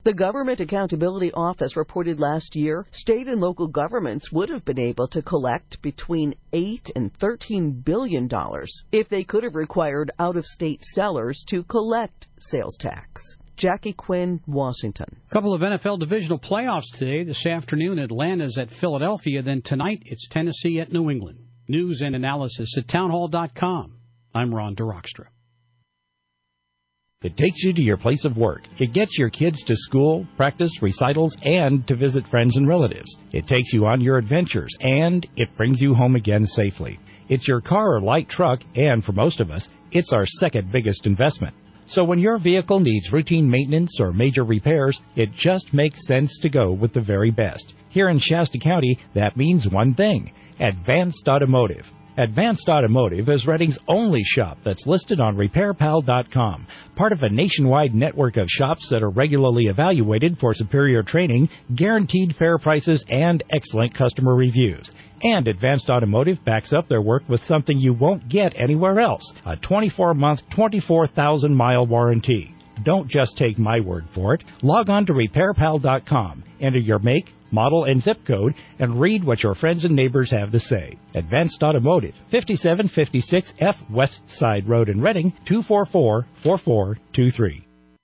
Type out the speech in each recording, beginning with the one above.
The Government Accountability Office reported last year state and local governments would have been able to collect between $8 and $13 billion if they could have required out-of-state sellers to collect sales tax. Jackie Quinn, Washington. A couple of NFL divisional playoffs today. This afternoon, Atlanta's at Philadelphia. Then tonight, it's Tennessee at New England. News and analysis at townhall.com. I'm Ron DeRockstra. It takes you to your place of work. It gets your kids to school, practice, recitals, and to visit friends and relatives. It takes you on your adventures, and it brings you home again safely. It's your car or light truck, and for most of us, it's our second biggest investment. So when your vehicle needs routine maintenance or major repairs, it just makes sense to go with the very best. Here in Shasta County, that means one thing: Advanced Automotive. Advanced Automotive is Redding's only shop that's listed on RepairPal.com, part of a nationwide network of shops that are regularly evaluated for superior training, guaranteed fair prices, and excellent customer reviews. And Advanced Automotive backs up their work with something you won't get anywhere else: a 24-month, 24,000-mile warranty. Don't just take my word for it. Log on to RepairPal.com, enter your make, model, and zip code, and read what your friends and neighbors have to say. Advanced Automotive, 5756 F West Side Road in Redding, 244-4423.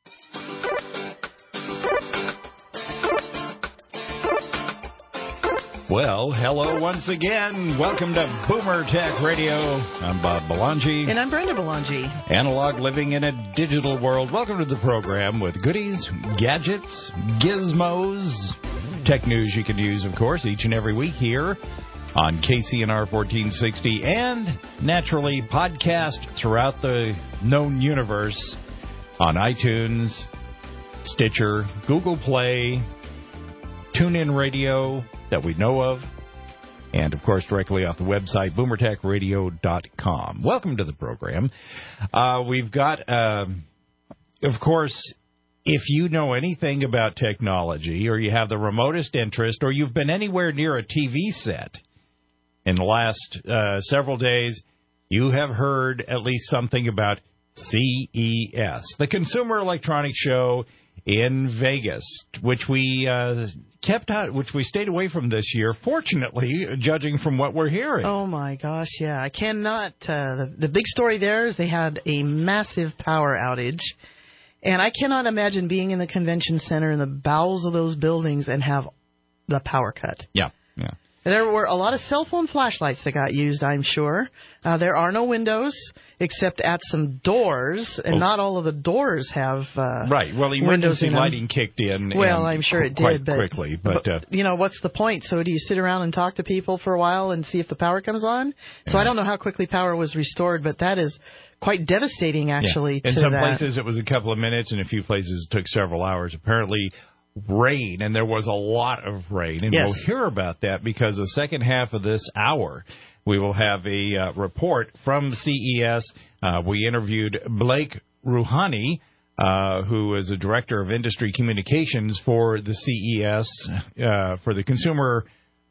Well, hello once again. Welcome to Boomer Tech Radio. I'm Bob Belangi. And I'm Brenda Belangi. Analog living in a digital world. Welcome to the program with goodies, gadgets, gizmos, tech news you can use, of course, each and every week here on KCNR 1460, and naturally podcast throughout the known universe on iTunes, Stitcher, Google Play, TuneIn Radio that we know of, and, of course, directly off the website, boomertechradio.com. Welcome to the program. We've got, of course, if you know anything about technology, or you have the remotest interest, or you've been anywhere near a TV set in the last several days, you have heard at least something about CES, the Consumer Electronics Show in Vegas, which we kept out, which we stayed away from this year, fortunately, judging from what we're hearing. Oh, my gosh, yeah. I cannot. The big story there is they had a massive power outage, and I cannot imagine being in the convention center in the bowels of those buildings and have the power cut. Yeah. There were a lot of cell phone flashlights that got used, I'm sure. There are no windows except at some doors, and not all of the doors have right. Well, emergency lighting kicked in. Well, I'm sure it did, quite quickly. But you know, what's the point? So do you sit around and talk to people for a while and see if the power comes on? So I don't know how quickly power was restored, but that is quite devastating, actually. In some places it was a couple of minutes, and a few places it took several hours. Apparently, rain, and there was a lot of rain, and we'll hear about that because the second half of this hour we will have a report from CES. We interviewed Blake Rouhani, who is a director of industry communications for the CES, for the Consumer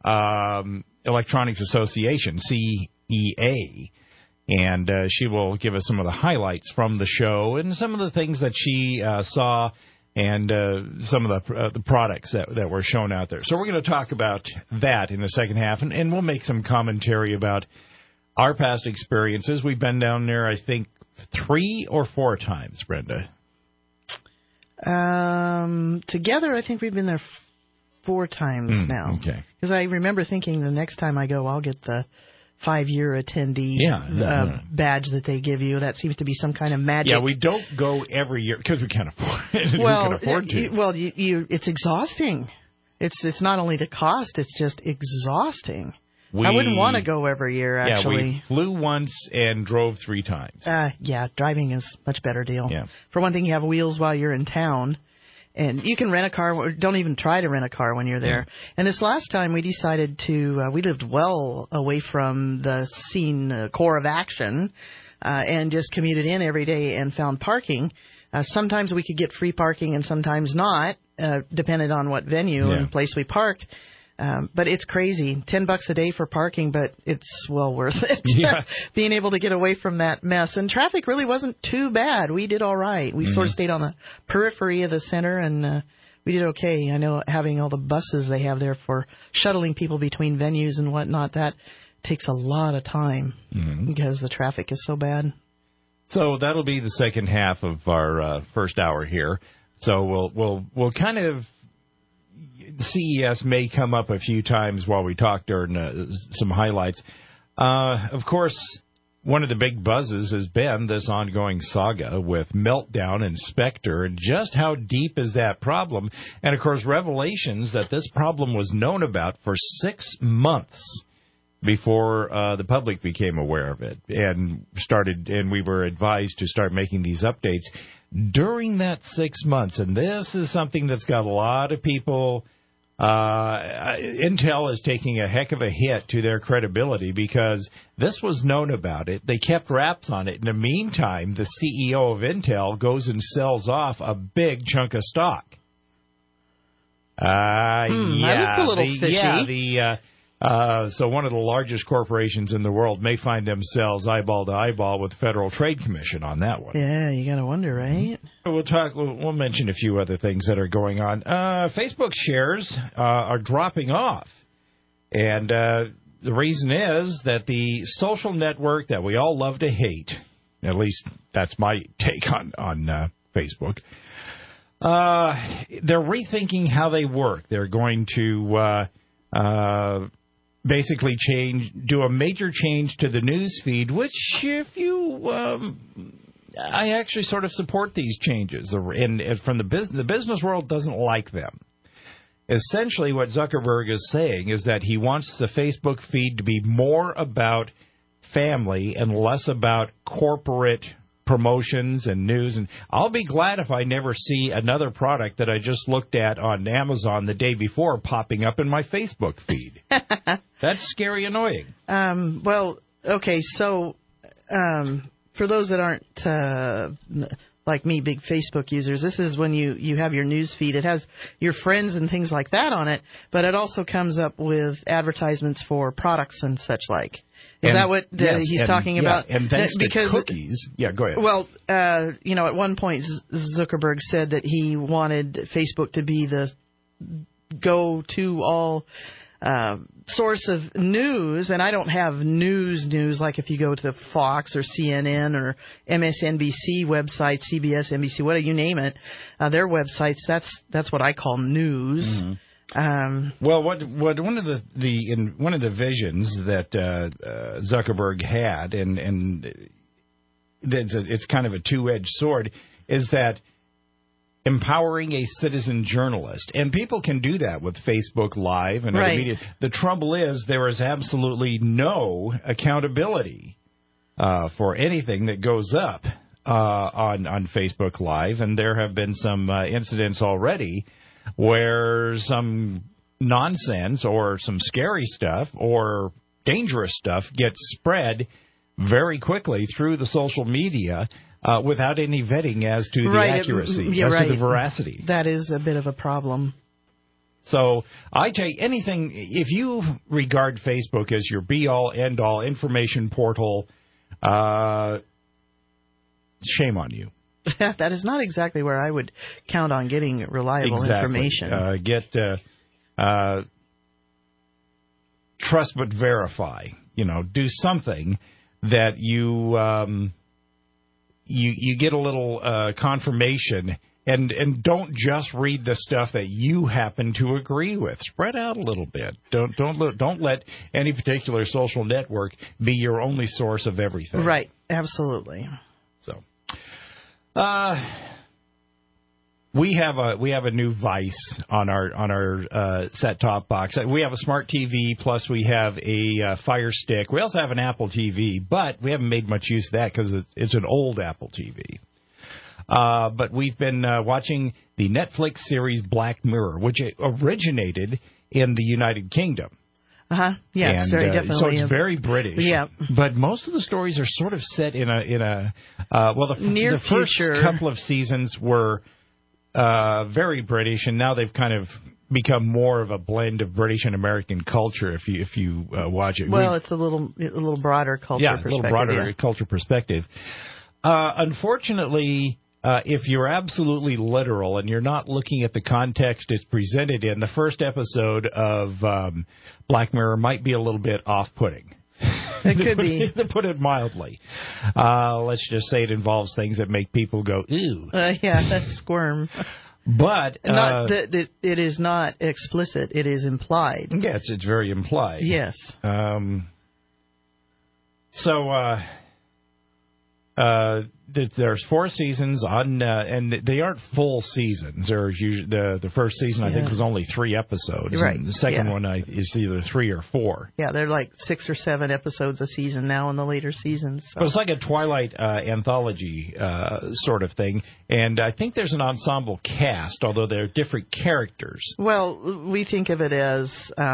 Electronics Association, CEA. And she will give us some of the highlights from the show and some of the things that she saw, and some of the products that were shown out there. So we're going to talk about that in the second half, and we'll make some commentary about our past experiences. We've been down there, I think, 3 or 4 times, Brenda. Together, I think we've been there 4 times now. Okay. Because I remember thinking the next time I go, I'll get the 5-year attendee badge that they give you. That seems to be some kind of magic. Yeah, we don't go every year because we can't afford it. Well, we can afford to. Well, it's exhausting. It's not only the cost; it's just exhausting. I wouldn't want to go every year, actually. Yeah, we flew once and drove 3 times. Yeah, driving is a much better deal. Yeah. For one thing, you have wheels while you're in town. And you can rent a car. Or don't even try to rent a car when you're there. Yeah. And this last time, we decided to. We lived well away from the scene core of action, and just commuted in every day and found parking. Sometimes we could get free parking, and sometimes not, depending on what venue and place we parked. But it's crazy. $10 a day for parking, but it's well worth it. Yeah. Being able to get away from that mess. And traffic really wasn't too bad. We did all right. We sort of stayed on the periphery of the center, and did okay. I know having all the buses they have there for shuttling people between venues and whatnot, that takes a lot of time because the traffic is so bad. So that'll be the second half of our first hour here. So we'll kind of, CES may come up a few times while we talk during some highlights. Of course, one of the big buzzes has been this ongoing saga with Meltdown and Spectre, and just how deep is that problem? And, of course, revelations that this problem was known about for 6 months before the public became aware of it and we were advised to start making these updates during that 6 months. And this is something that's got a lot of people... Intel is taking a heck of a hit to their credibility because this was known about it. They kept wraps on it. In the meantime, the CEO of Intel goes and sells off a big chunk of stock. That's a little fishy. So one of the largest corporations in the world may find themselves eyeball to eyeball with the Federal Trade Commission on that one. Yeah, you got to wonder, right? We'll mention a few other things that are going on. Facebook shares are dropping off. And the reason is that the social network that we all love to hate, at least that's my take on Facebook, they're rethinking how they work. They're going to... basically do a major change to the news feed, which I actually sort of support these changes. And from the business world doesn't like them. Essentially, what Zuckerberg is saying is that he wants the Facebook feed to be more about family and less about corporate promotions and news. And I'll be glad if I never see another product that I just looked at on Amazon the day before popping up in my Facebook feed. That's scary annoying. Well, okay, so for those that aren't like me, big Facebook users, this is when you have your news feed. It has your friends and things like that on it, but it also comes up with advertisements for products and such like. Is that what he's talking about? And thanks to cookies. Yeah, go ahead. Well, at one point Zuckerberg said that he wanted Facebook to be the go-to all source of news, and I don't have news like if you go to the Fox or CNN or MSNBC website, CBS, NBC, whatever you name it, their websites. That's what I call news. Mm-hmm. Well, what one of the visions that Zuckerberg had, and it's kind of a two-edged sword, is that empowering a citizen journalist, and people can do that with Facebook Live and other media. The trouble is there is absolutely no accountability for anything that goes up on Facebook Live, and there have been some incidents already where some nonsense or some scary stuff or dangerous stuff gets spread very quickly through the social media without any vetting as to the accuracy, to the veracity. That is a bit of a problem. So I take anything, if you regard Facebook as your be-all, end-all information portal, shame on you. That is not exactly where I would count on getting reliable information. Trust but verify. Do something that you get a little confirmation, and don't just read the stuff that you happen to agree with. Spread out a little bit. Don't let any particular social network be your only source of everything. Right. Absolutely. So. We have a new Vice on our set-top box. We have a smart TV, plus we have a Fire Stick. We also have an Apple TV, but we haven't made much use of that because it's an old Apple TV. But we've been watching the Netflix series Black Mirror, which originated in the United Kingdom. Yeah, and, very definitely. So it's very British. Yeah. But most of the stories are sort of set in the first future. couple of seasons were very British, and now they've kind of become more of a blend of British and American culture. If you watch it, well, it's a little broader culture. Yeah, a little broader culture perspective. Unfortunately, if you're absolutely literal and you're not looking at the context it's presented in, the first episode of Black Mirror might be a little bit off-putting. It could be. To put it mildly. Let's just say it involves things that make people go, ew. That's squirm. But it is not explicit. It is implied. Yes, it's very implied. Yes. There's 4 seasons on, and they aren't full seasons. There's usually the first season I think was only 3 episodes. Right. And the second one is either 3 or 4. Yeah, they're like 6 or 7 episodes a season now in the later seasons. So. But it's like a Twilight anthology sort of thing, and I think there's an ensemble cast, although they're different characters. Well, we think of it as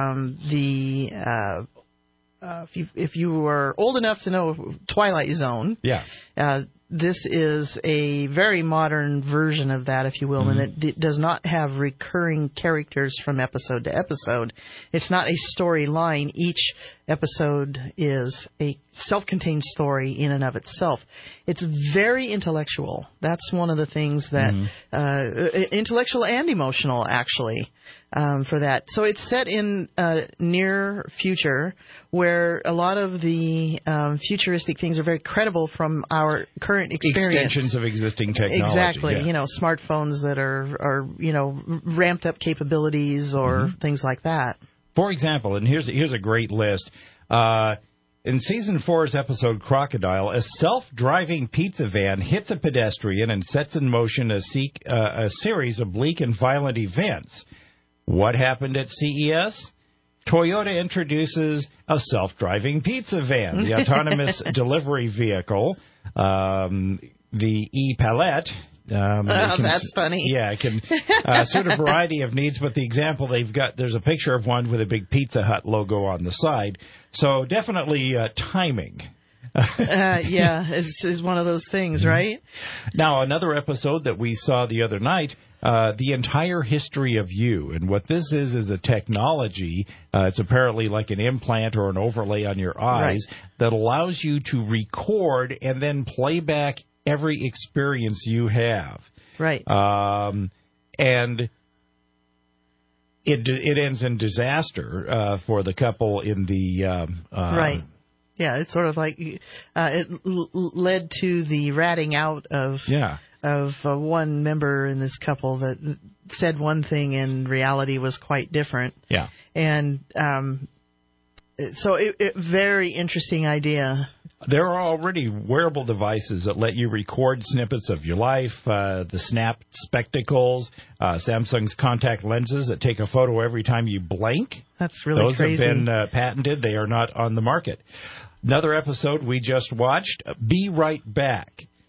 if you were old enough to know Twilight Zone, this is a very modern version of that, if you will, and it does not have recurring characters from episode to episode. It's not a storyline. Each episode is a self-contained story in and of itself. It's very intellectual. That's one of the things that intellectual and emotional, actually. For that. So it's set in near future where a lot of the futuristic things are very credible from our current experience. Extensions of existing technology. Exactly. Yeah. Smartphones that are ramped up capabilities or things like that. For example, and here's a great list. In Season 4's episode Crocodile, a self-driving pizza van hits a pedestrian and sets in motion a series of bleak and violent events. What happened at CES? Toyota introduces a self-driving pizza van, the autonomous delivery vehicle, the e-palette. That's funny. Yeah, it can suit a variety of needs, but the example they've got, there's a picture of one with a big Pizza Hut logo on the side. So definitely timing. It's one of those things, right? Now, another episode that we saw the other night, The Entire History of You. And what this is a technology, it's apparently like an implant or an overlay on your eyes that allows you to record and then play back every experience you have. Right. And it ends in disaster for the couple in the... right. Yeah, it's sort of like it led to the ratting out of one member in this couple that said one thing and reality was quite different. Yeah. And so very interesting idea. There are already wearable devices that let you record snippets of your life, the Snap spectacles, Samsung's contact lenses that take a photo every time you blink. That's really crazy. Those have been patented. They are not on the market. Another episode we just watched, Be Right Back.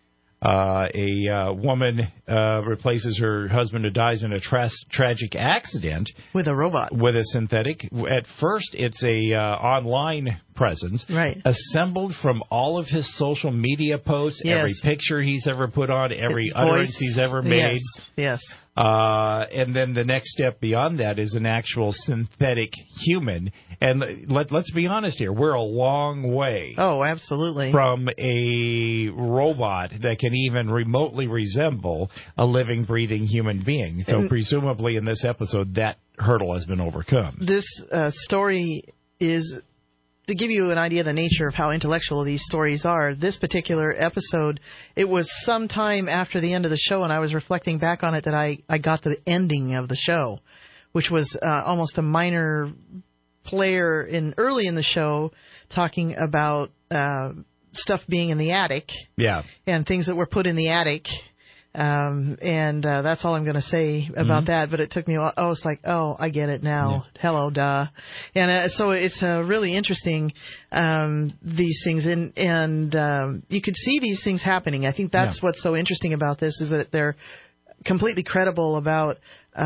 A woman replaces her husband who dies in a tragic accident with a robot, with a synthetic. At first, it's a online presence, assembled from all of his social media posts, every picture he's ever put on, every utterance he's ever made. Yes. And then the next step beyond that is an actual synthetic human. And let's be honest here, we're a long way. Oh, absolutely. From a robot that can even remotely resemble a living, breathing human being. So presumably in this episode, that hurdle has been overcome. This story is... To give you an idea of the nature of how intellectual these stories are, this particular episode, it was some time after the end of the show, and I was reflecting back on it that I got the ending of the show, which was almost a minor player early in the show talking about stuff being in the attic and things that were put in the attic. And that's all I'm going to say about that. But it took me a while. Oh, it's like, oh, I get it now. Yeah. Hello, duh. And so it's really interesting, these things. And you could see these things happening. I think that's what's so interesting about this is that they're completely credible about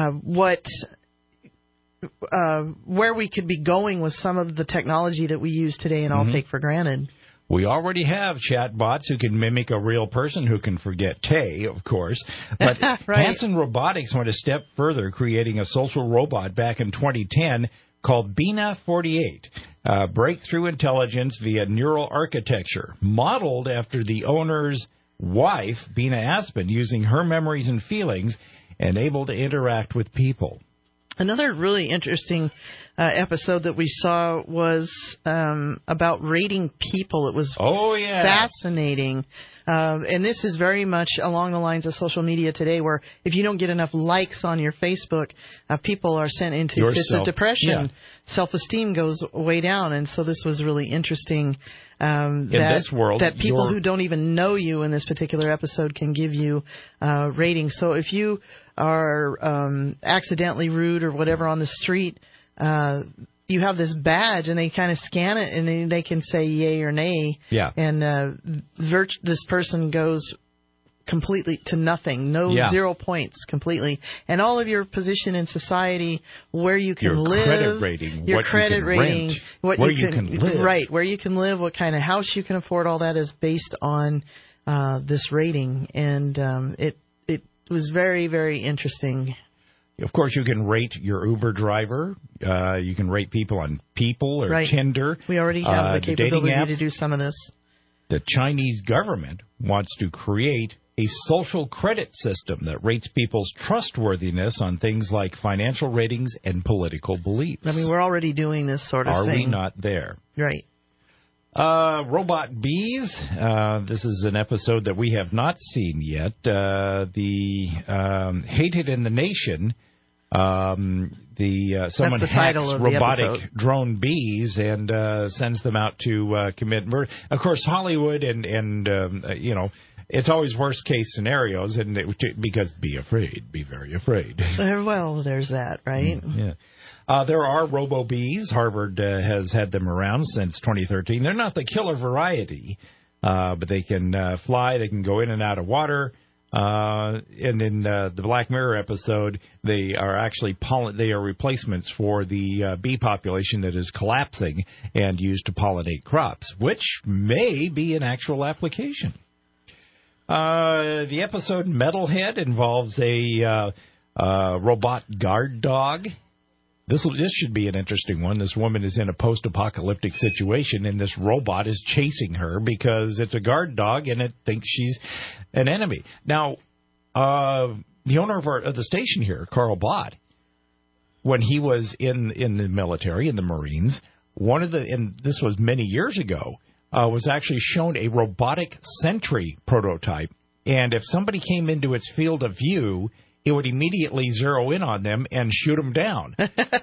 where we could be going with some of the technology that we use today and all take for granted. We already have chatbots who can mimic a real person who can forget Tay, of course. But Hanson Robotics went a step further, creating a social robot back in 2010 called Bina 48, breakthrough intelligence via neural architecture, modeled after the owner's wife, Bina Aspen, using her memories and feelings and able to interact with people. Another really interesting episode that we saw was about rating people. It was fascinating. And this is very much along the lines of social media today, where if you don't get enough likes on your Facebook, people are sent into fits of depression. Yeah. Self-esteem goes way down. And so this was really interesting. In this world, that people who don't even know you in this particular episode can give you ratings. So if you are accidentally rude or whatever on the street, you have this badge, and they kind of scan it, and then they can say yay or nay. Yeah. And this person goes completely to nothing, 0 points completely, and all of your position in society, where you can live, credit rating, your credit rating, where you can live, right, where you can live, what kind of house you can afford, all that is based on this rating, and it was very, very interesting. Of course, you can rate your Uber driver. You can rate people on People or Tinder. We already have the capability to do some of this. The Chinese government wants to create a social credit system that rates people's trustworthiness on things like financial ratings and political beliefs. I mean, we're already doing this sort of thing. Are we not there? Right. Robot bees. This is an episode that we have not seen yet. The Hated in the Nation. Someone hacks robotic drone bees and sends them out to commit murder. Of course, Hollywood and it's always worst case scenarios, and because be afraid, be very afraid. Well, there's that, right? Yeah. There are robo-bees. Harvard has had them around since 2013. They're not the killer variety, but they can fly. They can go in and out of water. And in the Black Mirror episode, they are actually they are replacements for the bee population that is collapsing and used to pollinate crops, which may be an actual application. The episode Metalhead involves a robot guard dog. This should be an interesting one. This woman is in a post-apocalyptic situation, and this robot is chasing her because it's a guard dog, and it thinks she's an enemy. Now, the owner of the station here, Carl Bott, when he was in the military, in the Marines, and this was many years ago, was actually shown a robotic sentry prototype, and if somebody came into its field of view, it would immediately zero in on them and shoot them down.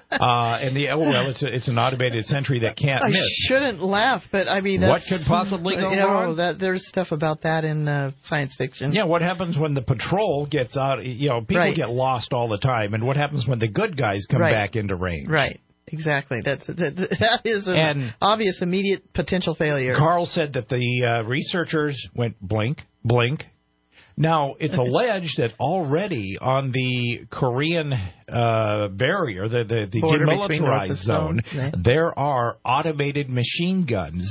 It's an automated sentry that can't miss. I shouldn't laugh, but I mean, what could possibly go wrong? There's stuff about that in science fiction. Yeah, what happens when the patrol gets out? People get lost all the time, and what happens when the good guys come back into range? Right. Exactly. That is an obvious, immediate potential failure. Carl said that the researchers went blink, blink. Now, it's alleged that already on the Korean barrier, the demilitarized zone, there are automated machine guns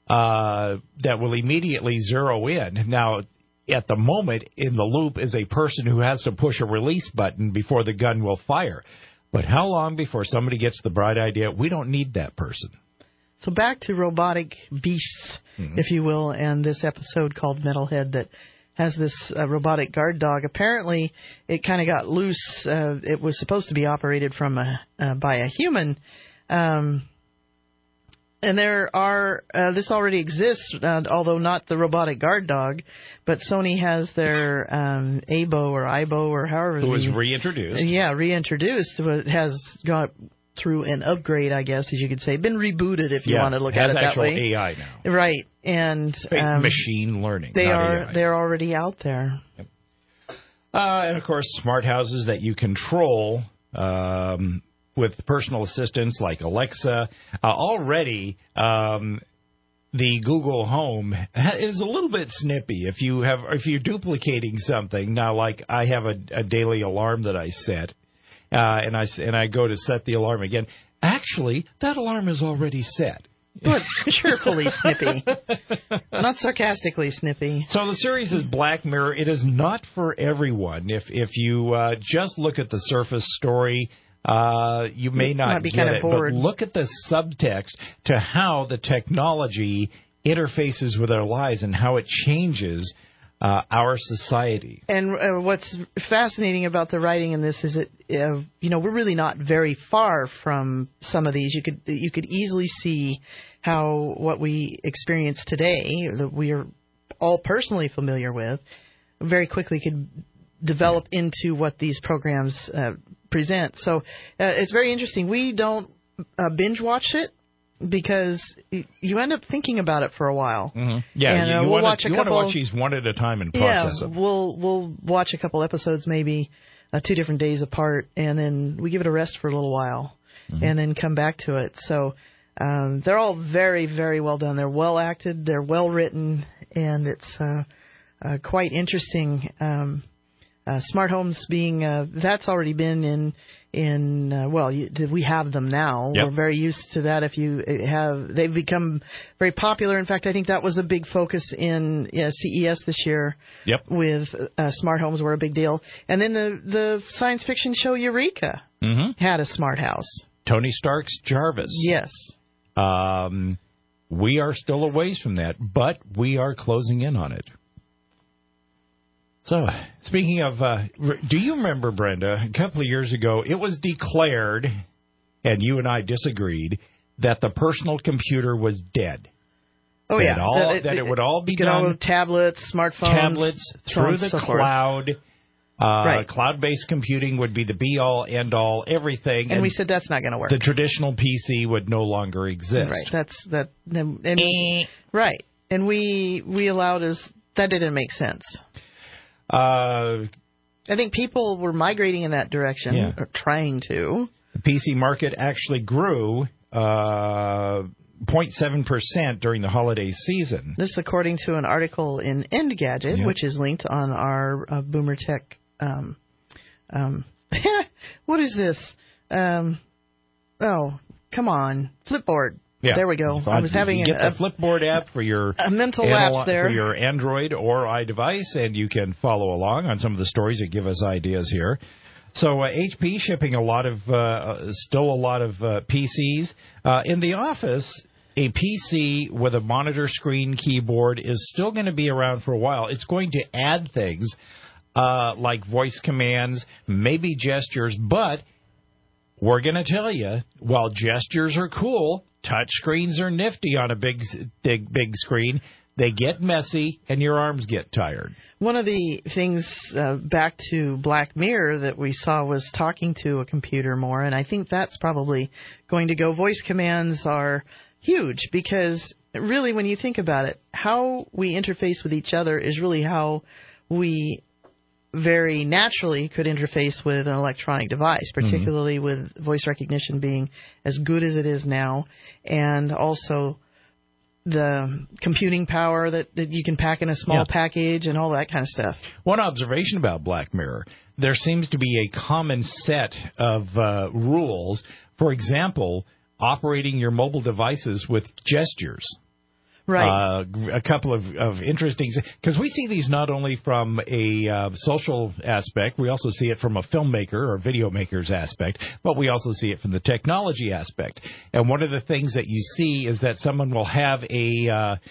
that will immediately zero in. Now, at the moment, in the loop is a person who has to push a release button before the gun will fire. But how long before somebody gets the bright idea, we don't need that person? So back to robotic beasts, if you will, and this episode called Metalhead that has this robotic guard dog. Apparently, it kind of got loose. It was supposed to be operated by a human. And there are, this already exists, although not the robotic guard dog, but Sony has their Aibo or however. Who was reintroduced. Yeah, reintroduced. It has got through an upgrade, I guess, as you could say. Been rebooted, if you want to look at it that way. Has actual AI now. Right. And machine learning. They're already out there. Yep. And, of course, smart houses that you control with personal assistants like Alexa. Already, the Google Home is a little bit snippy. If you're duplicating something now, like I have a daily alarm that I set, and I go to set the alarm again. Actually, that alarm is already set. But cheerfully snippy, not sarcastically snippy. So the series is Black Mirror. It is not for everyone. If you just look at the surface story, you may not be get kind of it. bored. But look at the subtext to how the technology interfaces with our lives and how it changes our society. And what's fascinating about the writing in this is that we're really not very far from some of these. You could easily see how what we experience today, that we are all personally familiar with, very quickly could develop into what these programs present. So it's very interesting. We don't binge watch it because you end up thinking about it for a while. Mm-hmm. Yeah, and, you we'll want to watch these one at a time and process them. We'll watch a couple episodes, maybe 2 different days apart, and then we give it a rest for a little while, and then come back to it. So they're all very, very well done. They're well acted, they're well written, and it's quite interesting. Smart homes being that's already been we have them now. Yep. We're very used to that. They've become very popular. In fact, I think that was a big focus in CES this year. Yep. With smart homes were a big deal. And then the science fiction show Eureka had a smart house. Tony Stark's Jarvis. Yes. We are still a ways from that, but we are closing in on it. So, speaking of, do you remember, Brenda, a couple of years ago, it was declared, and you and I disagreed, that the personal computer was dead. Oh, yeah. That it would all be done. Tablets, smartphones. Tablets, through the cloud. Right. Cloud-based computing would be the be-all, end-all, everything. And we said that's not going to work. The traditional PC would no longer exist. Right. Right. And we allowed that didn't make sense. I think people were migrating in that direction, or trying to. The PC market actually grew 0.7% during the holiday season. This according to an article in Engadget, which is linked on our Boomer Tech. What is this? Oh, come on. Flipboard. Yeah. There we go. I was having the Flipboard app for your a mental lapse there for your Android or iDevice, and you can follow along on some of the stories that give us ideas here. So HP shipping still a lot of PCs in the office. A PC with a monitor, screen, keyboard is still going to be around for a while. It's going to add things like voice commands, maybe gestures, but we're going to tell you, while gestures are cool, touch screens are nifty on a big screen. They get messy, and your arms get tired. One of the things back to Black Mirror that we saw was talking to a computer more, and I think that's probably going to go. Voice commands are huge because really when you think about it, how we interface with each other is really how we very naturally could interface with an electronic device, particularly with voice recognition being as good as it is now, and also the computing power that you can pack in a small package and all that kind of stuff. One observation about Black Mirror, there seems to be a common set of rules. For example, operating your mobile devices with gestures. Right. A couple of interesting, because we see these not only from a social aspect, we also see it from a filmmaker or video maker's aspect, but we also see it from the technology aspect. And one of the things that you see is that someone will have a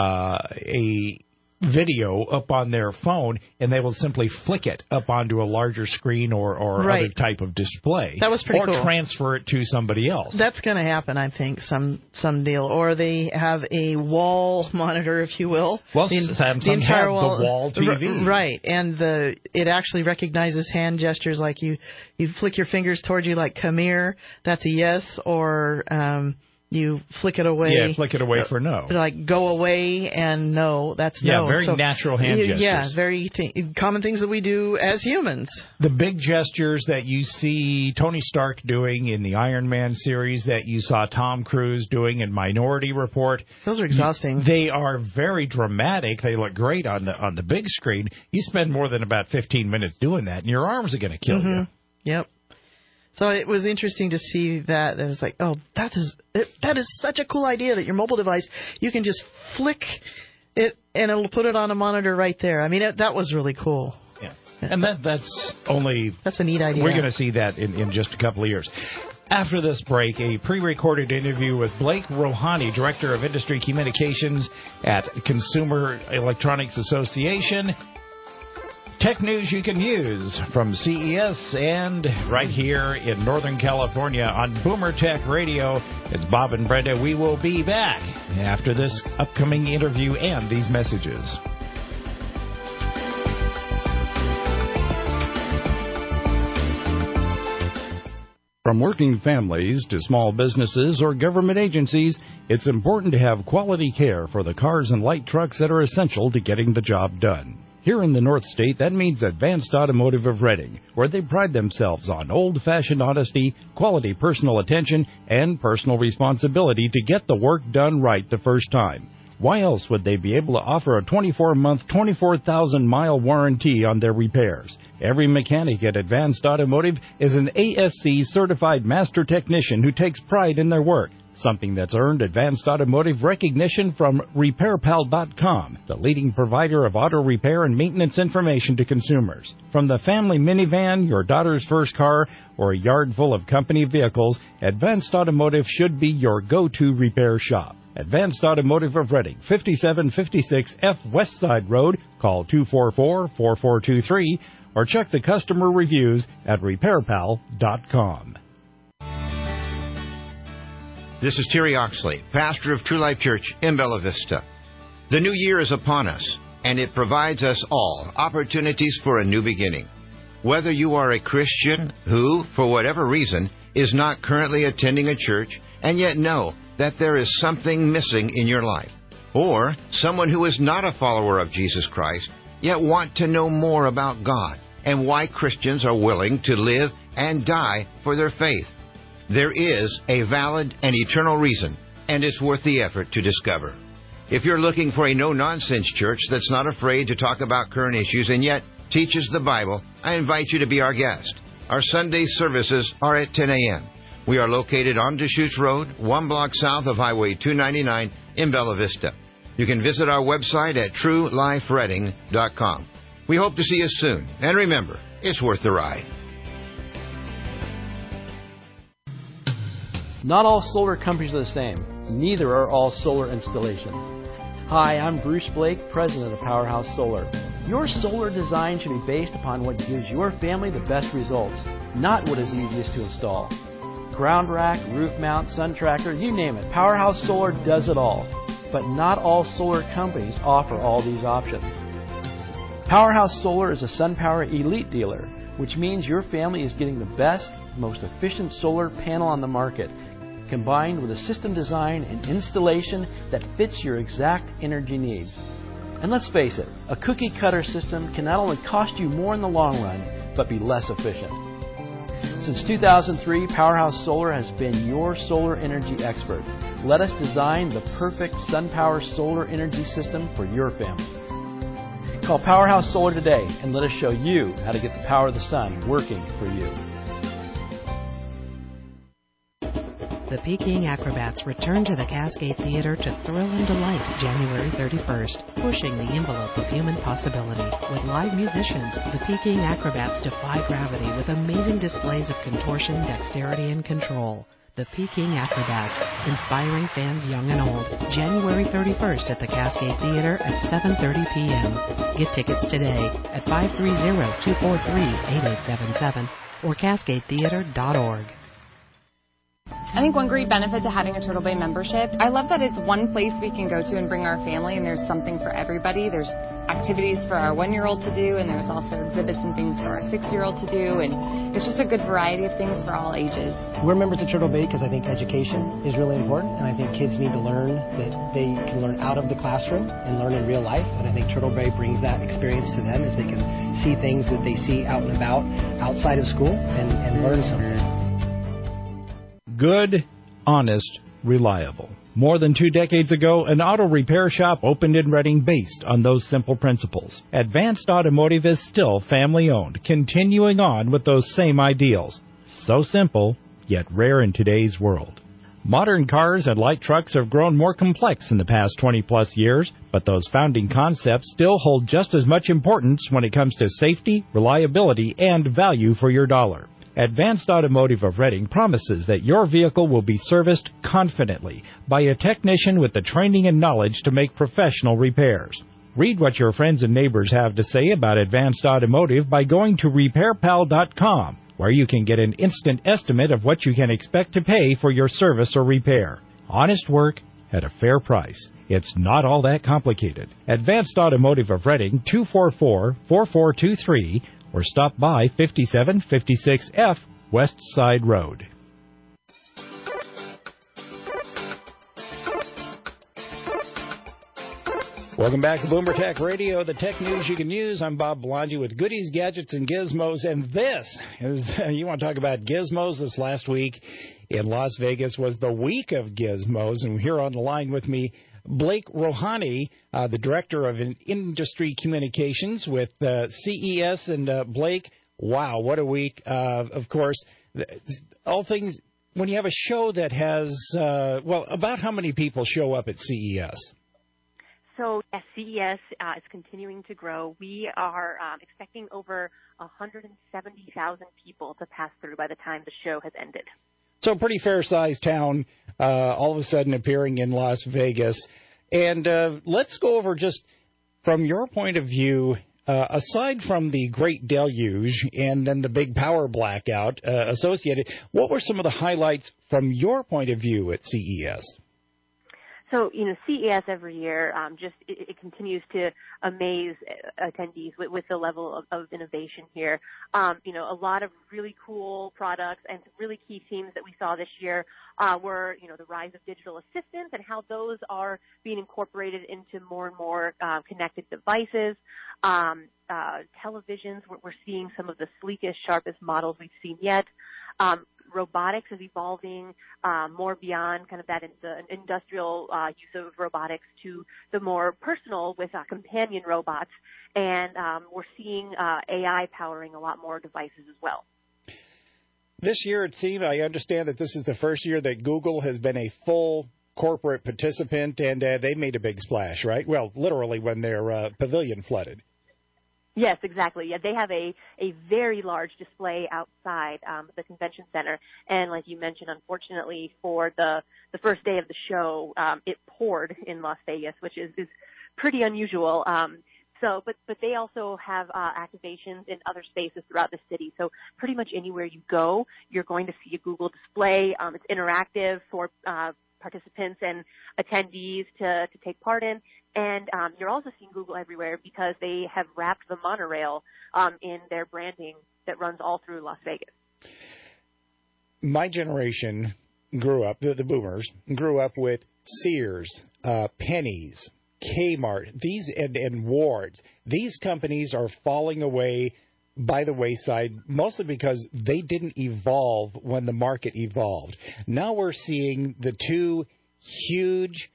video up on their phone, and they will simply flick it up onto a larger screen or other type of display. That was pretty cool. Or transfer it to somebody else. That's going to happen, I think, some deal. Or they have a wall monitor, if you will. Well, Samsung have the wall TV. Right, and it actually recognizes hand gestures, like you flick your fingers towards you like, come here, that's a yes, or you flick it away. Yeah, flick it away for no. Like go away and no, that's no. Yeah, very natural hand gestures. Yeah, very common things that we do as humans. The big gestures that you see Tony Stark doing in the Iron Man series, that you saw Tom Cruise doing in Minority Report. Those are exhausting. They are very dramatic. They look great on the big screen. You spend more than about 15 minutes doing that, and your arms are going to kill you. Yep. So it was interesting to see that. And it's like, oh, that is such a cool idea that your mobile device, you can just flick it and it'll put it on a monitor right there. I mean, that was really cool. Yeah. And that's a neat idea. We're going to see that in just a couple of years. After this break, a pre-recorded interview with Blake Rohani, Director of Industry Communications at Consumer Electronics Association. Tech news you can use from CES and right here in Northern California on Boomer Tech Radio. It's Bob and Brenda. We will be back after this upcoming interview and these messages. From working families to small businesses or government agencies, it's important to have quality care for the cars and light trucks that are essential to getting the job done. Here in the North State, that means Advanced Automotive of Reading, where they pride themselves on old-fashioned honesty, quality personal attention, and personal responsibility to get the work done right the first time. Why else would they be able to offer a 24-month, 24,000-mile warranty on their repairs? Every mechanic at Advanced Automotive is an ASC-certified master technician who takes pride in their work, something that's earned Advanced Automotive recognition from RepairPal.com, the leading provider of auto repair and maintenance information to consumers. From the family minivan, your daughter's first car, or a yard full of company vehicles, Advanced Automotive should be your go-to repair shop. Advanced Automotive of Reading, 5756 F West Side Road. Call 244-4423 or check the customer reviews at RepairPal.com. This is Terry Oxley, pastor of True Life Church in Bella Vista. The new year is upon us, and it provides us all opportunities for a new beginning. Whether you are a Christian who, for whatever reason, is not currently attending a church and yet know that there is something missing in your life, or someone who is not a follower of Jesus Christ, yet want to know more about God and why Christians are willing to live and die for their faith. There is a valid and eternal reason, and it's worth the effort to discover. If you're looking for a no-nonsense church that's not afraid to talk about current issues and yet teaches the Bible, I invite you to be our guest. Our Sunday services are at 10 a.m. We are located on Deschutes Road, 1 block south of Highway 299 in Bella Vista. You can visit our website at truelifereading.com. We hope to see you soon. And remember, it's worth the ride. Not all solar companies are the same. Neither are all solar installations. Hi, I'm Bruce Blake, president of Powerhouse Solar. Your solar design should be based upon what gives your family the best results, not what is easiest to install. Ground rack, roof mount, sun tracker, you name it. Powerhouse Solar does it all. But not all solar companies offer all these options. Powerhouse Solar is a SunPower Elite dealer, which means your family is getting the best, most efficient solar panel on the market, combined with a system design and installation that fits your exact energy needs. And let's face it, a cookie-cutter system can not only cost you more in the long run, but be less efficient. Since 2003, Powerhouse Solar has been your solar energy expert. Let us design the perfect SunPower solar energy system for your family. Call Powerhouse Solar today and let us show you how to get the power of the sun working for you. The Peking Acrobats return to the Cascade Theater to thrill and delight January 31st, pushing the envelope of human possibility. With live musicians, the Peking Acrobats defy gravity with amazing displays of contortion, dexterity, and control. The Peking Acrobats, inspiring fans young and old. January 31st at the Cascade Theater at 7:30 p.m. Get tickets today at 530-243-8877 or cascadetheater.org. I think one great benefit to having a Turtle Bay membership, I love that it's one place we can go to and bring our family, and there's something for everybody. There's activities for our 1-year-old to do, and there's also exhibits and things for our 6-year-old to do, and it's just a good variety of things for all ages. We're members of Turtle Bay because I think education is really important, and I think kids need to learn that they can learn out of the classroom and learn in real life, and I think Turtle Bay brings that experience to them as they can see things that they see out and about outside of school and learn something. Good, honest, reliable. More than 2 decades ago, an auto repair shop opened in Reading based on those simple principles. Advanced Automotive is still family-owned, continuing on with those same ideals. So simple, yet rare in today's world. Modern cars and light trucks have grown more complex in the past 20-plus years, but those founding concepts still hold just as much importance when it comes to safety, reliability, and value for your dollar. Advanced Automotive of Reading promises that your vehicle will be serviced confidently by a technician with the training and knowledge to make professional repairs. Read what your friends and neighbors have to say about Advanced Automotive by going to RepairPal.com, where you can get an instant estimate of what you can expect to pay for your service or repair. Honest work at a fair price. It's not all that complicated. Advanced Automotive of Reading, 244-4423, or stop by 5756F West Side Road. Welcome back to Boomer Tech Radio, the tech news you can use. I'm Bob Belangi with goodies, gadgets, and gizmos. And this is, you want to talk about gizmos, this last week in Las Vegas was the week of gizmos. And here on the line with me, Blake Rohani, the Director of Industry Communications with CES. And Blake, wow, what a week. Of course, all things, when you have a show that has, about how many people show up at CES? So yes, CES is continuing to grow. We are expecting over 170,000 people to pass through by the time the show has ended. So pretty fair-sized town all of a sudden appearing in Las Vegas. And let's go over just from your point of view, aside from the great deluge and then the big power blackout associated, what were some of the highlights from your point of view at CES? So, CES every year it continues to amaze attendees with the level of innovation here. A lot of really cool products and some really key themes that we saw this year were, the rise of digital assistants and how those are being incorporated into more and more connected devices. Televisions, we're seeing some of the sleekest, sharpest models we've seen yet. Robotics is evolving more beyond kind of that industrial use of robotics to the more personal with companion robots. And we're seeing AI powering a lot more devices as well. This year, it seems, I understand that this is the first year that Google has been a full corporate participant, and they made a big splash, right? Well, literally when their pavilion flooded. Yes, exactly. Yeah, they have a very large display outside the convention center, and like you mentioned, unfortunately for the first day of the show, it poured in Las Vegas, which is pretty unusual. But they also have activations in other spaces throughout the city. So pretty much anywhere you go, you're going to see a Google display. It's interactive for participants and attendees to take part in. And you're also seeing Google everywhere because they have wrapped the monorail in their branding that runs all through Las Vegas. My generation grew up, the boomers, grew up with Sears, Penny's, Kmart, these and Ward's. These companies are falling away by the wayside, mostly because they didn't evolve when the market evolved. Now we're seeing the two huge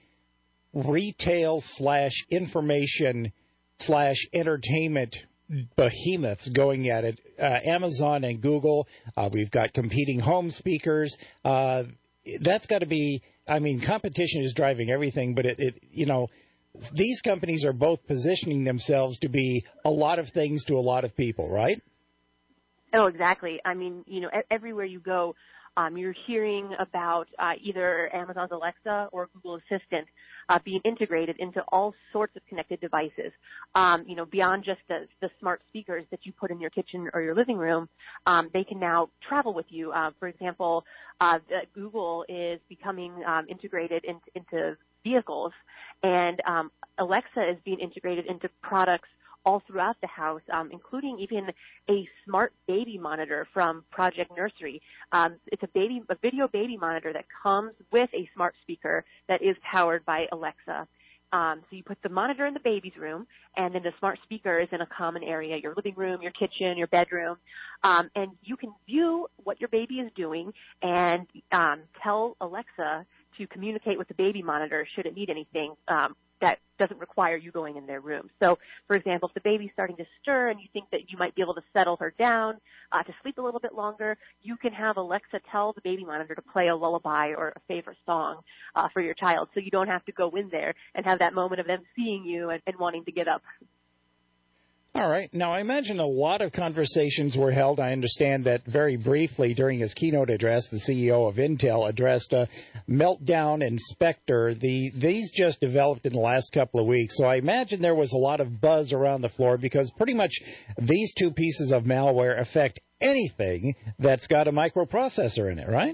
retail/information/entertainment behemoths going at it, Amazon and Google. We've got competing home speakers. That's got to be, competition is driving everything, but these companies are both positioning themselves to be a lot of things to a lot of people, right? Oh, exactly. Everywhere you go, you're hearing about either Amazon's Alexa or Google Assistant being integrated into all sorts of connected devices. Beyond just the smart speakers that you put in your kitchen or your living room, they can now travel with you. For example, Google is becoming integrated into vehicles, and Alexa is being integrated into products all throughout the house, including even a smart baby monitor from Project Nursery. It's a video baby monitor that comes with a smart speaker that is powered by Alexa. So you put the monitor in the baby's room, and then the smart speaker is in a common area, your living room, your kitchen, your bedroom, and you can view what your baby is doing and tell Alexa to communicate with the baby monitor should it need anything that doesn't require you going in their room. So, for example, if the baby's starting to stir and you think that you might be able to settle her down to sleep a little bit longer, you can have Alexa tell the baby monitor to play a lullaby or a favorite song for your child, so you don't have to go in there and have that moment of them seeing you and wanting to get up. All right. Now, I imagine a lot of conversations were held. I understand that very briefly during his keynote address, the CEO of Intel addressed Meltdown and Spectre. These just developed in the last couple of weeks, so I imagine there was a lot of buzz around the floor because pretty much these two pieces of malware affect anything that's got a microprocessor in it, right?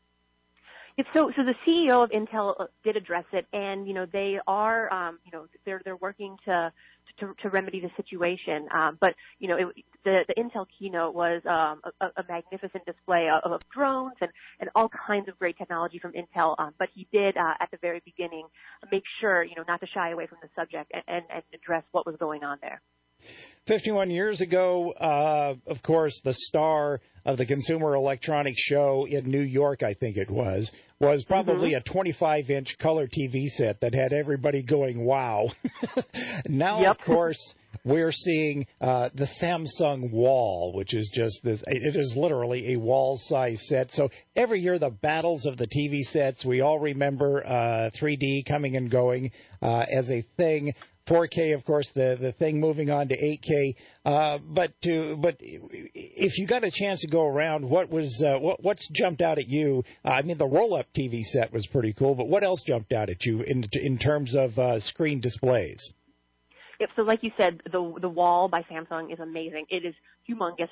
So the CEO of Intel did address it, and they are they're working to remedy the situation. But the Intel keynote was a magnificent display of drones and all kinds of great technology from Intel. But he did at the very beginning make sure not to shy away from the subject and address what was going on there. 51 years ago, of course, the star of the Consumer Electronics Show in New York, I think it was probably a 25-inch color TV set that had everybody going, wow. Now, of course, we're seeing the Samsung Wall, which is just this. It is literally a wall-size set. So every year, the battles of the TV sets, we all remember 3D coming and going as a thing. 4K, of course, the thing moving on to 8K. But if you got a chance to go around, what's jumped out at you? I mean, the roll-up TV set was pretty cool, but what else jumped out at you in terms of screen displays? Yep. So, like you said, the Wall by Samsung is amazing. It is humongous,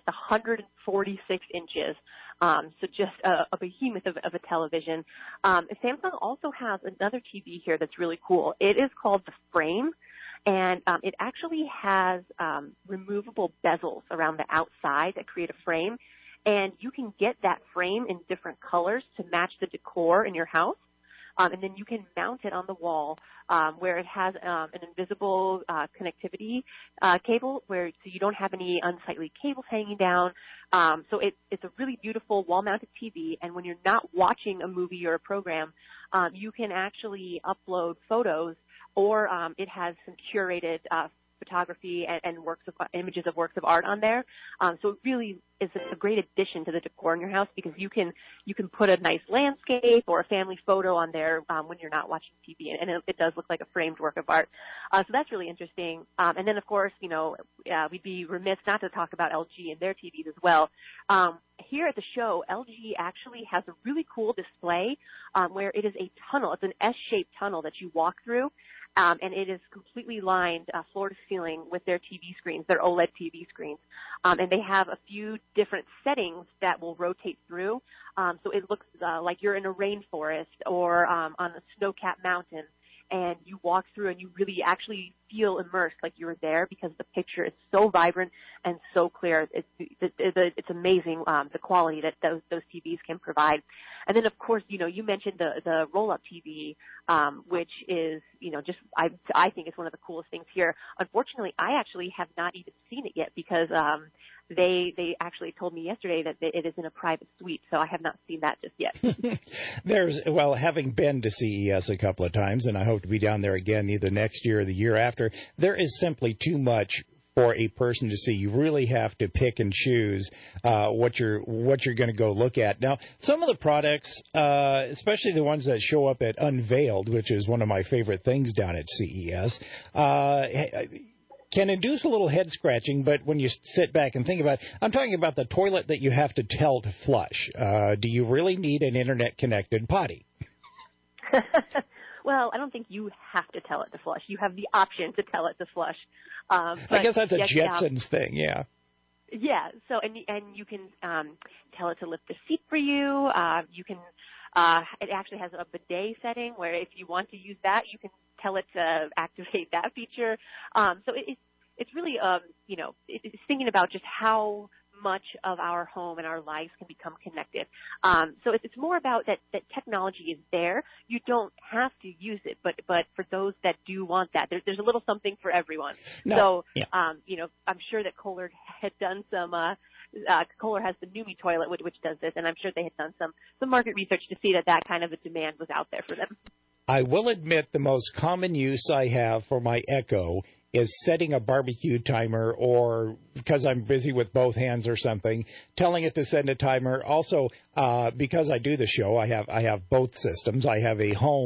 146 inches. So just a behemoth of a television. Samsung also has another TV here that's really cool. It is called the Frame. And it actually has removable bezels around the outside that create a frame. And you can get that frame in different colors to match the decor in your house. And then you can mount it on the wall where it has an invisible connectivity cable so you don't have any unsightly cables hanging down. So it's a really beautiful wall-mounted TV. And when you're not watching a movie or a program, you can actually upload photos, or it has some curated photography and images of works of art on there. So it really is a great addition to the decor in your house because you can put a nice landscape or a family photo on there when you're not watching TV, and it does look like a framed work of art. So that's really interesting. And then, of course, we'd be remiss not to talk about LG and their TVs as well. Here at the show, LG actually has a really cool display where it is a tunnel. It's an S-shaped tunnel that you walk through. And it is completely lined floor to ceiling with their TV screens, their OLED TV screens. And they have a few different settings that will rotate through. So it looks like you're in a rainforest or on a snow-capped mountain. And you walk through and you really actually feel immersed like you were there because the picture is so vibrant and so clear. It's amazing the quality that those TVs can provide. And then, of course, you mentioned the roll-up TV, which is, just I think it's one of the coolest things here. Unfortunately, I actually have not even seen it yet because they actually told me yesterday that it is in a private suite, so I have not seen that just yet. Having been to CES a couple of times, and I hope to be down there again either next year or the year after, there is simply too much for a person to see. You really have to pick and choose what you're going to go look at. Now, some of the products, especially the ones that show up at Unveiled, which is one of my favorite things down at CES, can induce a little head scratching, but when you sit back and think about it, I'm talking about the toilet that you have to tell to flush. Do you really need an internet-connected potty? Well, I don't think you have to tell it to flush. You have the option to tell it to flush. I guess that's a Jetsons thing, yeah. Yeah. So and you can tell it to lift the seat for you. You can. It actually has a bidet setting where if you want to use that, you can tell it to activate that feature. So it's really it's thinking about just how much of our home and our lives can become connected. So it's more about that technology is there. You don't have to use it, but for those that do want that, there's a little something for everyone. I'm sure that Kohler had done some. Kohler has the Numi toilet, which does this, and I'm sure they had done some market research to see that kind of a demand was out there for them. I will admit the most common use I have for my Echo is setting a barbecue timer, or because I'm busy with both hands or something, telling it to send a timer. Also, because I do the show, I have both systems. I have a home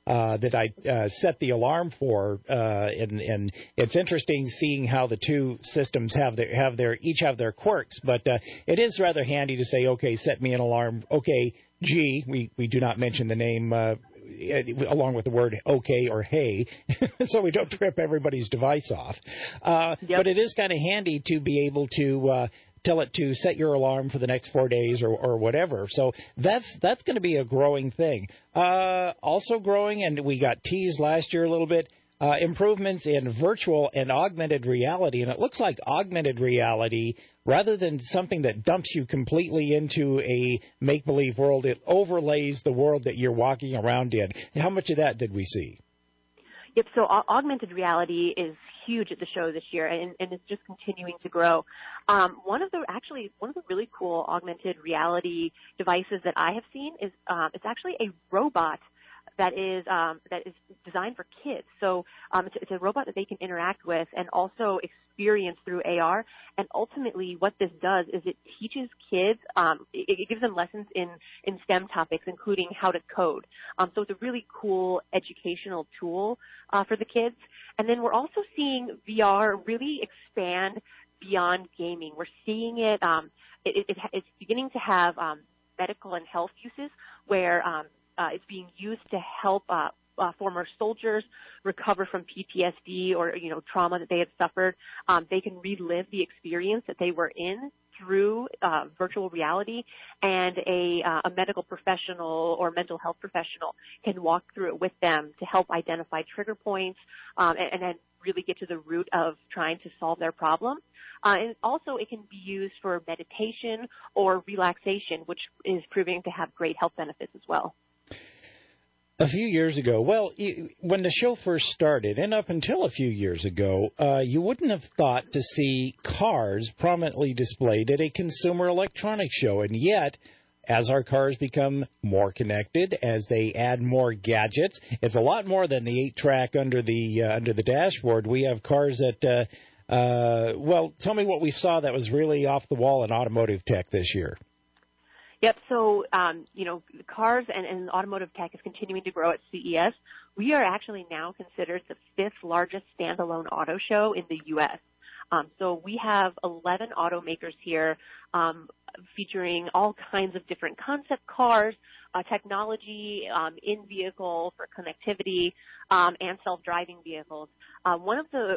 that I set the alarm for, and it's interesting seeing how the two systems each have their quirks. But it is rather handy to say, okay, set me an alarm. Okay, G. We do not mention the name along with the word okay or hey, so we don't trip everybody's device off. But it is kind of handy to be able to tell it to set your alarm for the next 4 days or whatever. So that's going to be a growing thing. Also growing, and we got teased last year a little bit, improvements in virtual and augmented reality. And it looks like augmented reality, rather than something that dumps you completely into a make-believe world, it overlays the world that you're walking around in. How much of that did we see? Yep, so augmented reality is huge at the show this year, and it's just continuing to grow. One of the really cool augmented reality devices that I have seen is it's actually a robot that is designed for kids. So it's a robot that they can interact with and also experience through AR. And ultimately, what this does is it teaches kids. It gives them lessons in STEM topics, including how to code. So it's a really cool educational tool for the kids. And then we're also seeing VR really expand beyond gaming. We're seeing it. It's beginning to have medical and health uses where it's being used to help former soldiers recover from PTSD or trauma that they had suffered. They can relive the experience that they were in through virtual reality, and a medical professional or mental health professional can walk through it with them to help identify trigger points and then really get to the root of trying to solve their problem. And also it can be used for meditation or relaxation, which is proving to have great health benefits as well. A few years ago, when the show first started, and up until a few years ago, you wouldn't have thought to see cars prominently displayed at a consumer electronics show. And yet, as our cars become more connected, as they add more gadgets, it's a lot more than the 8-track under the dashboard. We have cars that, tell me what we saw that was really off the wall in automotive tech this year. Yep. So, cars and automotive tech is continuing to grow at CES. We are actually now considered the 5th largest standalone auto show in the U.S. So we have 11 automakers here featuring all kinds of different concept cars, technology, in-vehicle for connectivity, and self-driving vehicles. One of the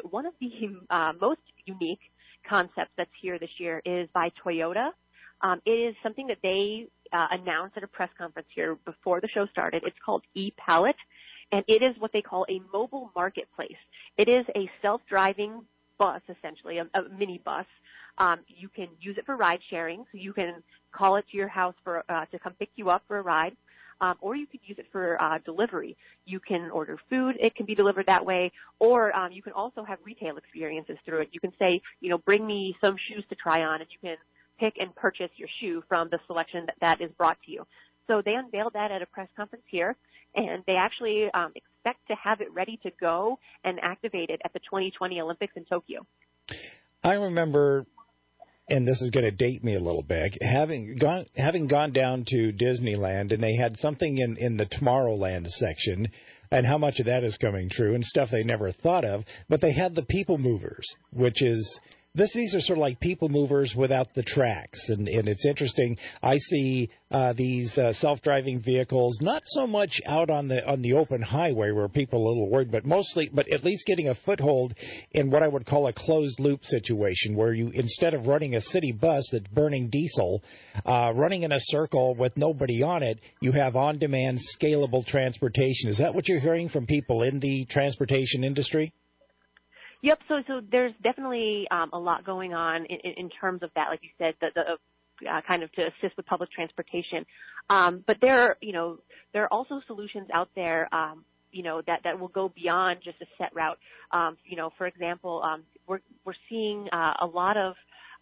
most unique concepts that's here this year is by Toyota. It is something that they announced at a press conference here before the show started. It's called ePallet, and it is what they call a mobile marketplace. It is a self-driving bus, essentially, a mini bus. You can use it for ride sharing, so you can call it to your house to come pick you up for a ride, or you can use it for delivery. You can order food. It can be delivered that way, or you can also have retail experiences through it. You can say, bring me some shoes to try on, and you can pick and purchase your shoe from the selection that is brought to you. So they unveiled that at a press conference here, and they actually expect to have it ready to go and activated at the 2020 Olympics in Tokyo. I remember, and this is going to date me a little bit, having gone down to Disneyland, and they had something in the Tomorrowland section, and how much of that is coming true, and stuff they never thought of, but they had the People Movers, which is... These are sort of like people movers without the tracks, and it's interesting. I see these self-driving vehicles not so much out on the open highway where people are a little worried, but at least getting a foothold in what I would call a closed loop situation, where you, instead of running a city bus that's burning diesel, running in a circle with nobody on it, you have on-demand scalable transportation. Is that what you're hearing from people in the transportation industry? Yep. So there's definitely a lot going on in terms of that, like you said, the kind of to assist with public transportation. But there are also solutions out there, that will go beyond just a set route. For example, we're seeing a lot of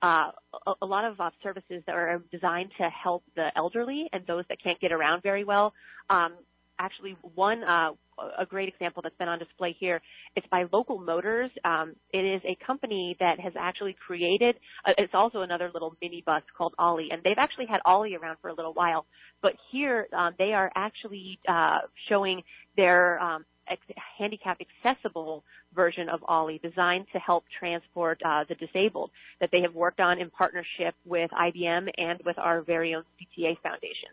services that are designed to help the elderly and those that can't get around very well. Actually, one a great example that's been on display here. It's by Local Motors. It is a company that has actually created, it's also another little mini bus called Ollie, and they've actually had Ollie around for a little while. But here they are actually showing their handicap accessible version of Ollie, designed to help transport the disabled, that they have worked on in partnership with IBM and with our very own CTA Foundation.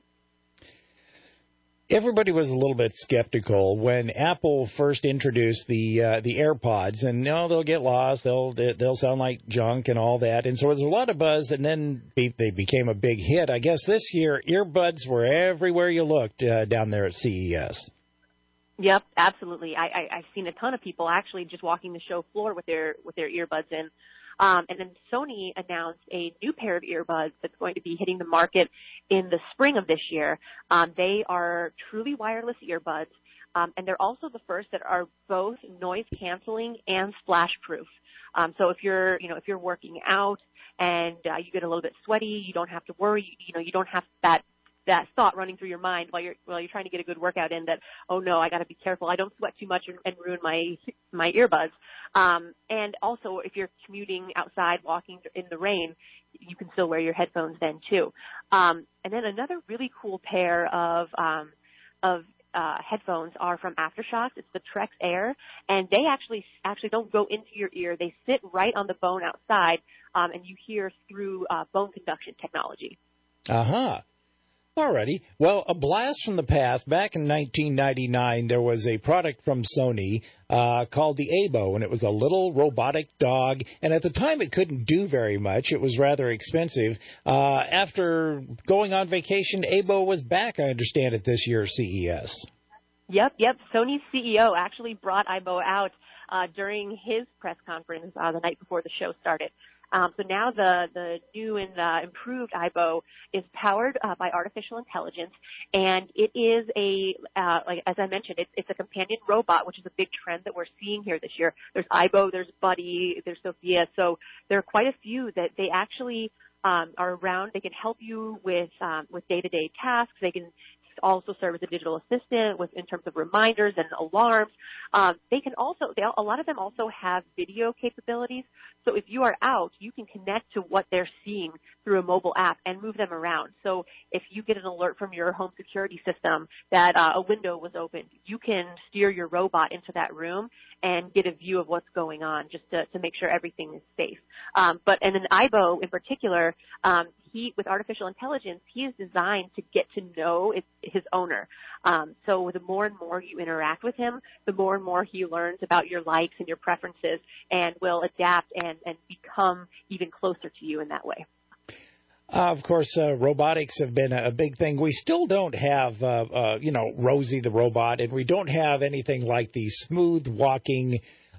Everybody was a little bit skeptical when Apple first introduced the AirPods, and they'll get lost, they'll sound like junk and all that, and so there was a lot of buzz, and then they became a big hit. I guess this year earbuds were everywhere you looked down there at CES. Yep, absolutely. I've seen a ton of people actually just walking the show floor with their earbuds in. And then Sony announced a new pair of earbuds that's going to be hitting the market in the spring of this year. They are truly wireless earbuds, and they're also the first that are both noise canceling and splash proof. So if you're working out and you get a little bit sweaty, you don't have to worry. You don't have that thought running through your mind while you're trying to get a good workout in that, oh no, I got to be careful. I don't sweat too much and ruin my earbuds. And also if you're commuting outside, walking in the rain, you can still wear your headphones then too. And then another really cool pair of headphones are from Aftershokz. It's the Trex Air, and they actually don't go into your ear. They sit right on the bone outside, and you hear through bone conduction technology. Uh-huh. Alrighty. Well, a blast from the past. Back in 1999, there was a product from Sony called the Aibo, and it was a little robotic dog. And at the time, it couldn't do very much. It was rather expensive. After going on vacation, Aibo was back, I understand, at this year's CES. Yep. Sony's CEO actually brought Aibo out during his press conference the night before the show started. So now the new and improved Aibo is powered by artificial intelligence, and it is as I mentioned, it's a companion robot, which is a big trend that we're seeing here this year. There's Aibo, there's Buddy, there's Sophia, so there are quite a few that they actually are around. They can help you with day-to-day tasks. They can also serve as a digital assistant in terms of reminders and alarms. They can also, a lot of them also have video capabilities. So if you are out, you can connect to what they're seeing through a mobile app and move them around. So if you get an alert from your home security system that a window was opened, you can steer your robot into that room and get a view of what's going on just to make sure everything is safe. But in an Aibo in particular, with artificial intelligence, he is designed to get to know his owner. So the more and more you interact with him, the more and more he learns about your likes and your preferences and will adapt and become even closer to you in that way. Of course, robotics have been a big thing. We still don't have, Rosie the robot, and we don't have anything like the smooth-talking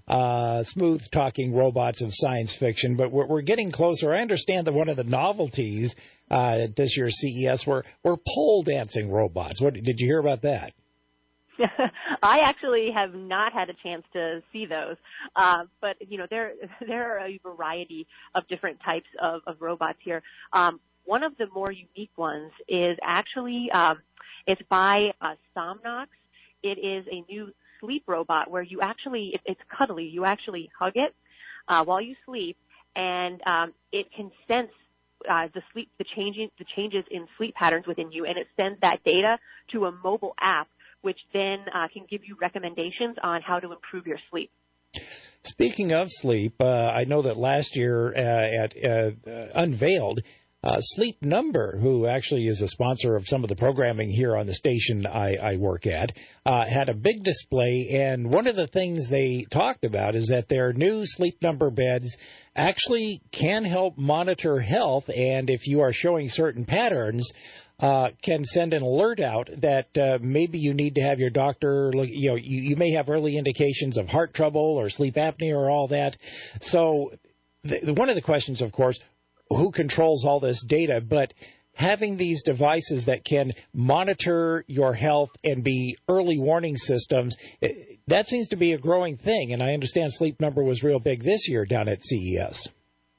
robots of science fiction, but we're getting closer. I understand that one of the novelties at this year's CES were pole dancing robots. Did you hear about that? I actually have not had a chance to see those, but there are a variety of different types of robots here. One of the more unique ones is actually it's by Somnox. It is a new sleep robot where you actually it's cuddly. You actually hug it while you sleep, and it can sense the changes in sleep patterns within you, and it sends that data to a mobile app, which then can give you recommendations on how to improve your sleep. Speaking of sleep, I know that last year at Unveiled, Sleep Number, who actually is a sponsor of some of the programming here on the station I work at, had a big display, and one of the things they talked about is that their new Sleep Number beds actually can help monitor health, and if you are showing certain patterns, can send an alert out that maybe you need to have your doctor look. You may have early indications of heart trouble or sleep apnea or all that. So one of the questions, of course, who controls all this data? But having these devices that can monitor your health and be early warning systems, that seems to be a growing thing. And I understand Sleep Number was real big this year down at CES.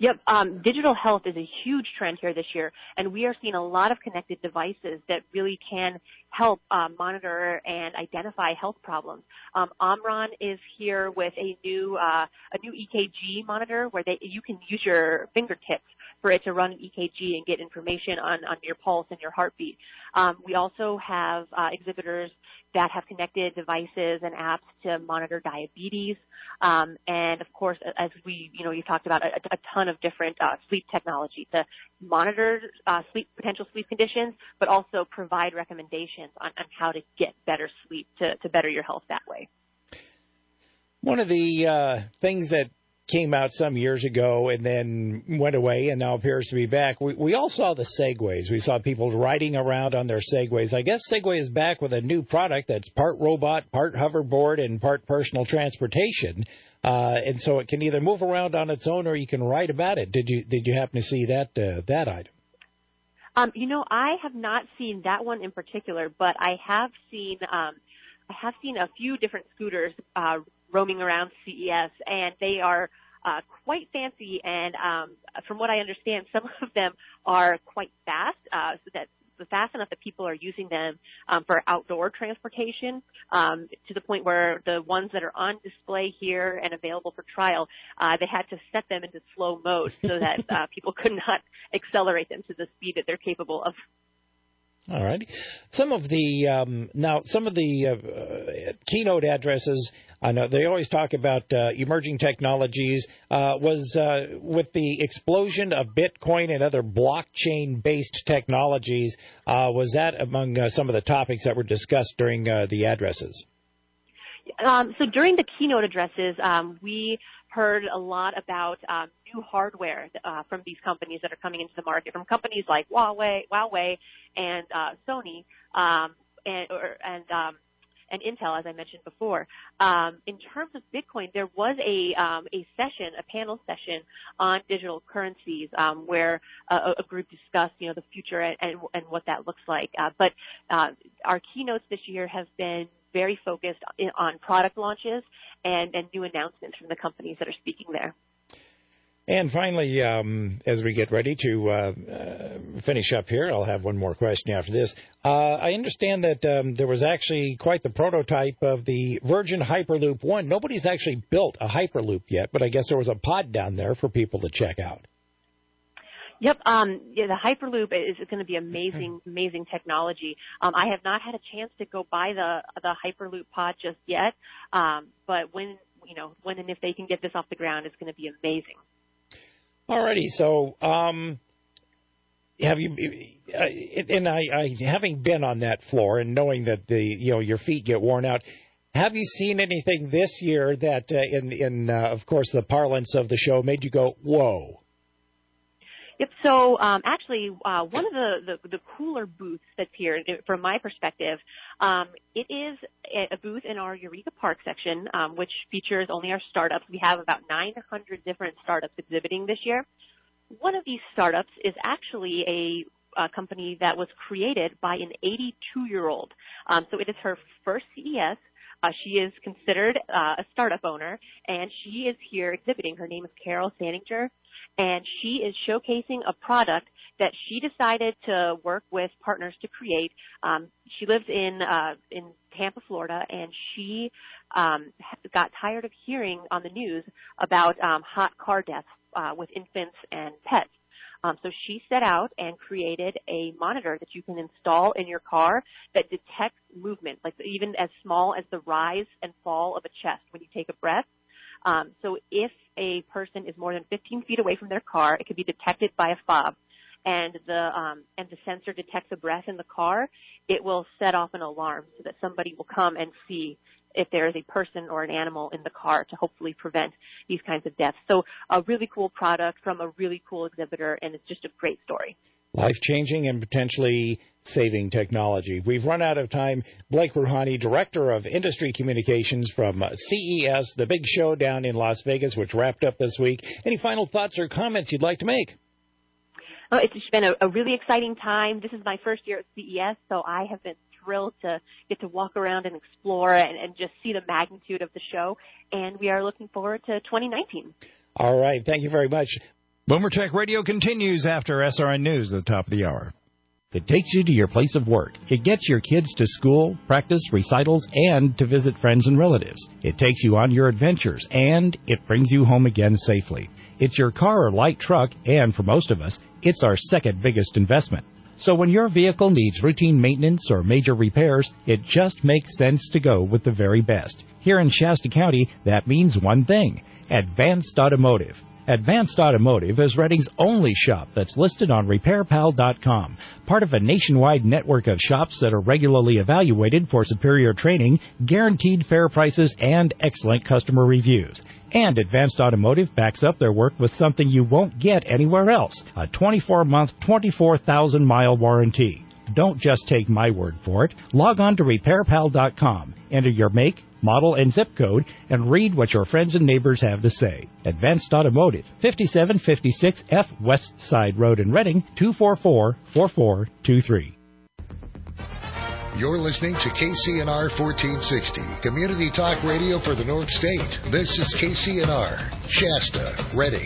Yep, digital health is a huge trend here this year, and we are seeing a lot of connected devices that really can help monitor and identify health problems. Omron is here with a new EKG monitor where you can use your fingertips for it to run an EKG and get information on your pulse and your heartbeat. We also have exhibitors that have connected devices and apps to monitor diabetes. And of course, as you talked about a ton of different sleep technology to monitor potential sleep conditions, but also provide recommendations on how to get better sleep to better your health that way. One of the things that came out some years ago and then went away and now appears to be back. We all saw the Segways. We saw people riding around on their Segways. I guess Segway is back with a new product that's part robot, part hoverboard, and part personal transportation. And so it can either move around on its own or you can ride about it. Did you happen to see that item? I have not seen that one in particular, but I have seen a few different scooters roaming around CES, and they are quite fancy, and from what I understand, some of them are quite fast, fast enough that people are using them for outdoor transportation, to the point where the ones that are on display here and available for trial, they had to set them into slow mode so that people could not accelerate them to the speed that they're capable of. All right. Some of the keynote addresses, I know they always talk about emerging technologies. Was with the explosion of Bitcoin and other blockchain-based technologies, was that among some of the topics that were discussed during the addresses? So during the keynote addresses, we heard a lot about new hardware from these companies that are coming into the market, from companies like Huawei and Sony and Intel, as I mentioned before. In terms of Bitcoin, there was a panel session on digital currencies where a group discussed, the future and what that looks like. But our keynotes this year have been very focused on product launches and new announcements from the companies that are speaking there. And finally, as we get ready to finish up here, I'll have one more question after this. I understand that there was actually quite the prototype of the Virgin Hyperloop 1. Nobody's actually built a Hyperloop yet, but I guess there was a pod down there for people to check out. Yep. The Hyperloop is going to be amazing technology. I have not had a chance to go by the Hyperloop pod just yet, but when and if they can get this off the ground, it's going to be amazing. Alrighty, so have you? And I having been on that floor and knowing that your feet get worn out, have you seen anything this year that, in of course, the parlance of the show, made you go whoa? Yep. So actually, one of the cooler booths that's here, from my perspective, it is a booth in our Eureka Park section, which features only our startups. We have about 900 different startups exhibiting this year. One of these startups is actually a company that was created by an 82-year-old. So it is her first CES. She is considered a startup owner, and she is here exhibiting. Her name is Carol Sandinger. And she is showcasing a product that she decided to work with partners to create. She lives in Tampa, Florida, and she got tired of hearing on the news about hot car deaths with infants and pets. So she set out and created a monitor that you can install in your car that detects movement, like even as small as the rise and fall of a chest when you take a breath. So if a person is more than 15 feet away from their car, it could be detected by a fob, and the sensor detects a breath in the car. It will set off an alarm so that somebody will come and see if there is a person or an animal in the car to hopefully prevent these kinds of deaths. So a really cool product from a really cool exhibitor, and it's just a great story. Life-changing and potentially saving technology. We've run out of time. Blake Rouhani, Director of Industry Communications from CES, the big show down in Las Vegas, which wrapped up this week. Any final thoughts or comments you'd like to make? It's just been a really exciting time. This is my first year at CES, so I have been thrilled to get to walk around and explore and just see the magnitude of the show, and we are looking forward to 2019. All right. Thank you very much. Boomer Trek Radio continues after SRN News at the top of the hour. It takes you to your place of work. It gets your kids to school, practice, recitals, and to visit friends and relatives. It takes you on your adventures, and it brings you home again safely. It's your car or light truck, and for most of us, it's our second biggest investment. So when your vehicle needs routine maintenance or major repairs, it just makes sense to go with the very best. Here in Shasta County, that means one thing: Advanced Automotive. Advanced Automotive is Redding's only shop that's listed on RepairPal.com, part of a nationwide network of shops that are regularly evaluated for superior training, guaranteed fair prices, and excellent customer reviews. And Advanced Automotive backs up their work with something you won't get anywhere else: a 24-month, 24,000-mile warranty. Don't just take my word for it. Log on to RepairPal.com, enter your make, model, and zip code, and read what your friends and neighbors have to say. Advanced Automotive, 5756 F West Side Road in Redding, 244-4423. You're listening to KCNR 1460, Community Talk Radio for the North State. This is KCNR, Shasta, Redding.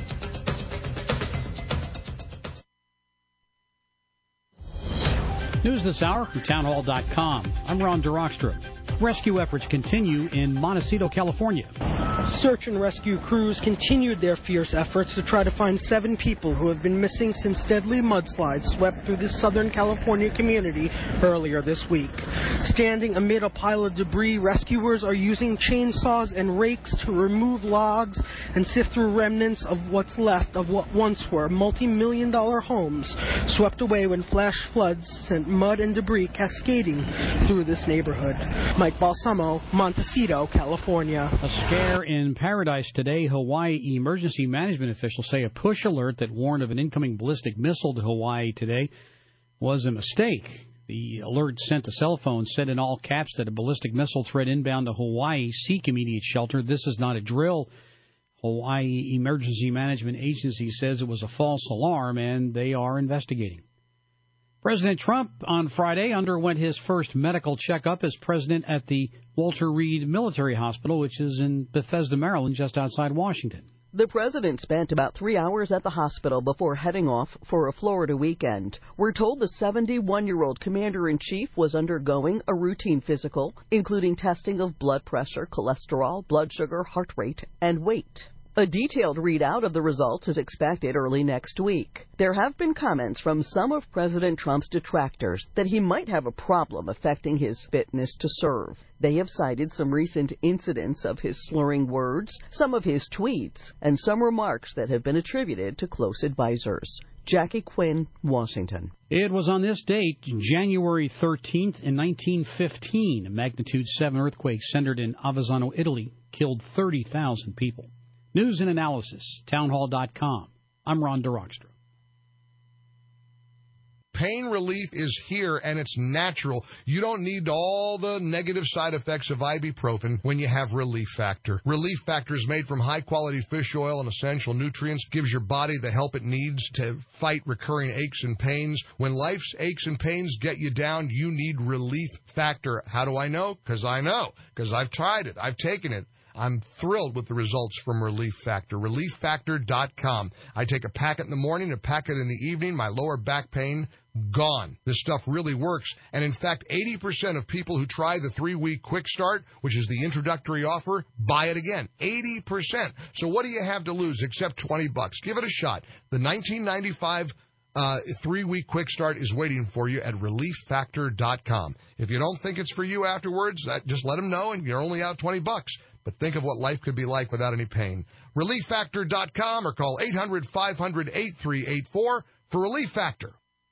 News this hour from townhall.com. I'm Ron DeRockstra. Rescue efforts continue in Montecito, California. Search and rescue crews continued their fierce efforts to try to find 7 people who have been missing since deadly mudslides swept through the Southern California community earlier this week. Standing amid a pile of debris, rescuers are using chainsaws and rakes to remove logs and sift through remnants of what's left of what once were multi-million-dollar homes swept away when flash floods sent mud and debris cascading through this neighborhood. Mike Balsamo, Montecito, California. A scare in Paradise today. Hawaii emergency management officials say a push alert that warned of an incoming ballistic missile to Hawaii today was a mistake. The alert sent to cell phones said in all caps that a ballistic missile threat inbound to Hawaii. Seek immediate shelter. This is not a drill. Hawaii Emergency Management Agency says it was a false alarm, and they are investigating. President Trump on Friday underwent his first medical checkup as president at the Walter Reed Military Hospital, which is in Bethesda, Maryland, just outside Washington. The president spent about 3 hours at the hospital before heading off for a Florida weekend. We're told the 71-year-old commander-in-chief was undergoing a routine physical, including testing of blood pressure, cholesterol, blood sugar, heart rate, and weight. A detailed readout of the results is expected early next week. There have been comments from some of President Trump's detractors that he might have a problem affecting his fitness to serve. They have cited some recent incidents of his slurring words, some of his tweets, and some remarks that have been attributed to close advisors. Jackie Quinn, Washington. It was on this date, January 13th in 1915, a magnitude 7 earthquake centered in Avezzano, Italy, killed 30,000 people. News and analysis, townhall.com. I'm Ron DeRockstra. Pain relief is here, and it's natural. You don't need all the negative side effects of ibuprofen when you have Relief Factor. Relief Factor is made from high-quality fish oil and essential nutrients, gives your body the help it needs to fight recurring aches and pains. When life's aches and pains get you down, you need Relief Factor. How do I know? Because I know. Because I've tried it. I've taken it. I'm thrilled with the results from Relief Factor. ReliefFactor.com. I take a packet in the morning, a packet in the evening. My lower back pain, gone. This stuff really works. And in fact, 80% of people who try the 3-week quick start, which is the introductory offer, buy it again. 80%. So what do you have to lose except $20? Give it a shot. The $19.95 3-week quick start is waiting for you at ReliefFactor.com. If you don't think it's for you afterwards, just let them know, and you're only out $20. But think of what life could be like without any pain. ReliefFactor.com or call 800-500-8384 for Relief Factor.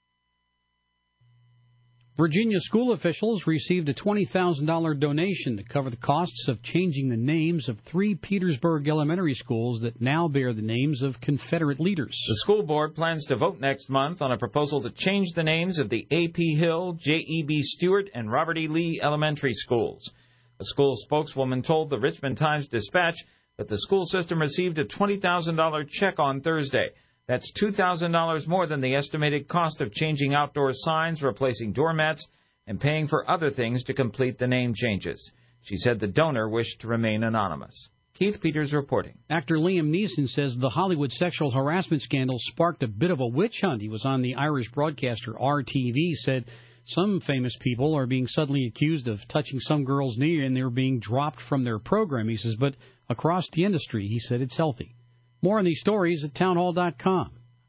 Virginia school officials received a $20,000 donation to cover the costs of changing the names of 3 Petersburg elementary schools that now bear the names of Confederate leaders. The school board plans to vote next month on a proposal to change the names of the A.P. Hill, J.E.B. Stewart, and Robert E. Lee elementary schools. A school spokeswoman told the Richmond Times-Dispatch that the school system received a $20,000 check on Thursday. That's $2,000 more than the estimated cost of changing outdoor signs, replacing doormats, and paying for other things to complete the name changes. She said the donor wished to remain anonymous. Keith Peters reporting. Actor Liam Neeson says the Hollywood sexual harassment scandal sparked a bit of a witch hunt. He was on the Irish broadcaster RTV, said some famous people are being suddenly accused of touching some girl's knee and they're being dropped from their program. He says, but across the industry, he said it's healthy. More on these stories at townhall.com.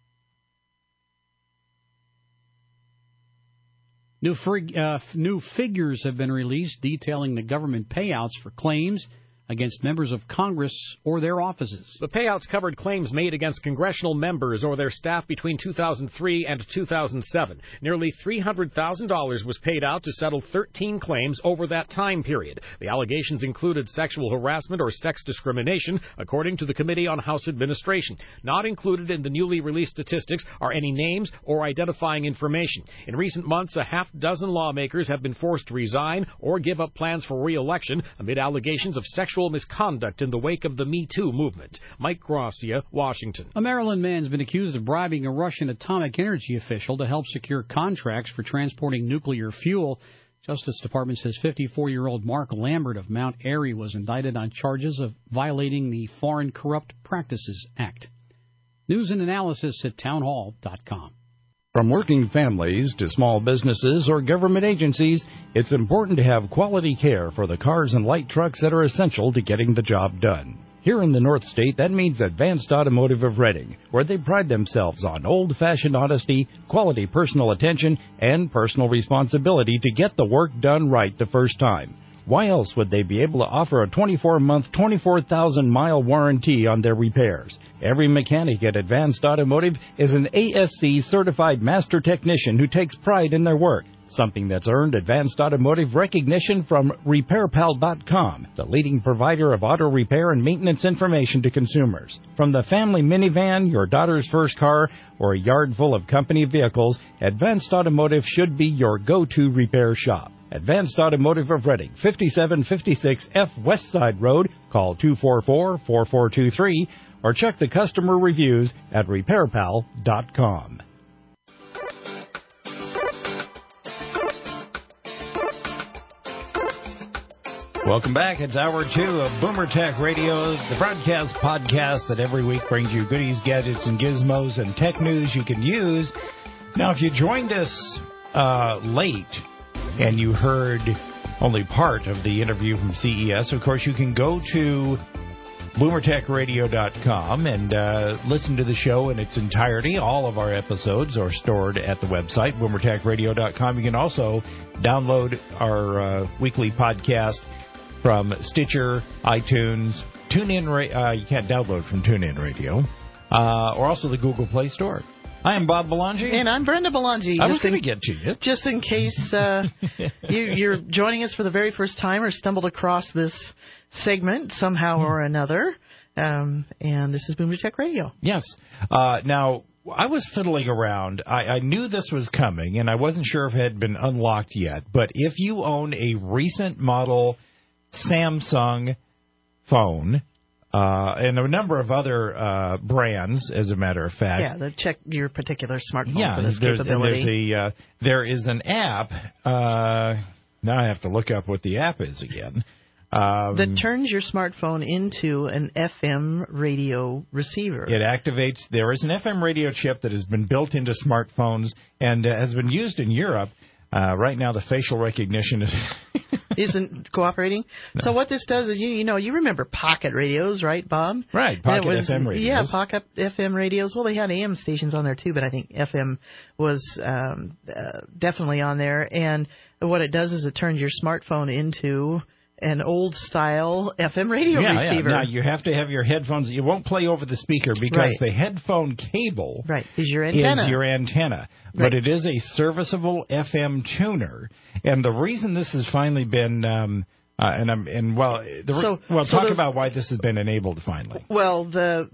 New figures have been released detailing the government payouts for claims against members of Congress or their offices. The payouts covered claims made against congressional members or their staff between 2003 and 2007. Nearly $300,000 was paid out to settle 13 claims over that time period. The allegations included sexual harassment or sex discrimination, according to the Committee on House Administration. Not included in the newly released statistics are any names or identifying information. In recent months, a half dozen lawmakers have been forced to resign or give up plans for re-election amid allegations of sexual misconduct in the wake of the Me Too movement. Mike Gracia, Washington. A Maryland man's been accused of bribing a Russian atomic energy official to help secure contracts for transporting nuclear fuel. Justice Department says 54-year-old Mark Lambert of Mount Airy was indicted on charges of violating the Foreign Corrupt Practices Act. News and analysis at townhall.com. From working families to small businesses or government agencies, it's important to have quality care for the cars and light trucks that are essential to getting the job done. Here in the North State, that means Advanced Automotive of Reading, where they pride themselves on old-fashioned honesty, quality personal attention, and personal responsibility to get the work done right the first time. Why else would they be able to offer a 24-month, 24,000-mile warranty on their repairs? Every mechanic at Advanced Automotive is an ASC-certified master technician who takes pride in their work, something that's earned Advanced Automotive recognition from RepairPal.com, the leading provider of auto repair and maintenance information to consumers. From the family minivan, your daughter's first car, or a yard full of company vehicles, Advanced Automotive should be your go-to repair shop. Advanced Automotive of Reading, 5756 F West Side Road. Call 244-4423 or check the customer reviews at RepairPal.com. Welcome back. It's Hour 2 of Boomer Tech Radio, the broadcast podcast that every week brings you goodies, gadgets, and gizmos and tech news you can use. Now, if you joined us late and you heard only part of the interview from CES, of course, you can go to BoomerTechRadio.com and listen to the show in its entirety. All of our episodes are stored at the website, BoomerTechRadio.com. You can also download our weekly podcast from Stitcher, iTunes, TuneIn. You can't download from TuneIn Radio, or also the Google Play Store. I am Bob Belangi. And I'm Brenda Belangi. I was going to get to you. Just in case you're joining us for the very first time or stumbled across this segment somehow or another. And this is Boomer Tech Radio. Yes. Now, I was fiddling around. I knew this was coming, and I wasn't sure if it had been unlocked yet. But if you own a recent model Samsung phone, and a number of other brands, as a matter of fact. Yeah, check your particular smartphone for this capability. There is an app. Now I have to look up what the app is again. That turns your smartphone into an FM radio receiver. It activates. There is an FM radio chip that has been built into smartphones and has been used in Europe. Right now, the facial recognition isn't cooperating. No. So what this does is, you remember pocket radios, right, Bob? Right, pocket FM radios. Yeah, pocket FM radios. Well, they had AM stations on there, too, but I think FM was definitely on there. And what it does is it turns your smartphone into an old-style FM radio receiver. Yeah. Now, you have to have your headphones. You won't play over the speaker because the headphone cable is your antenna. Right. But it is a serviceable FM tuner. And the reason this has finally been talk about why this has been enabled finally. Well,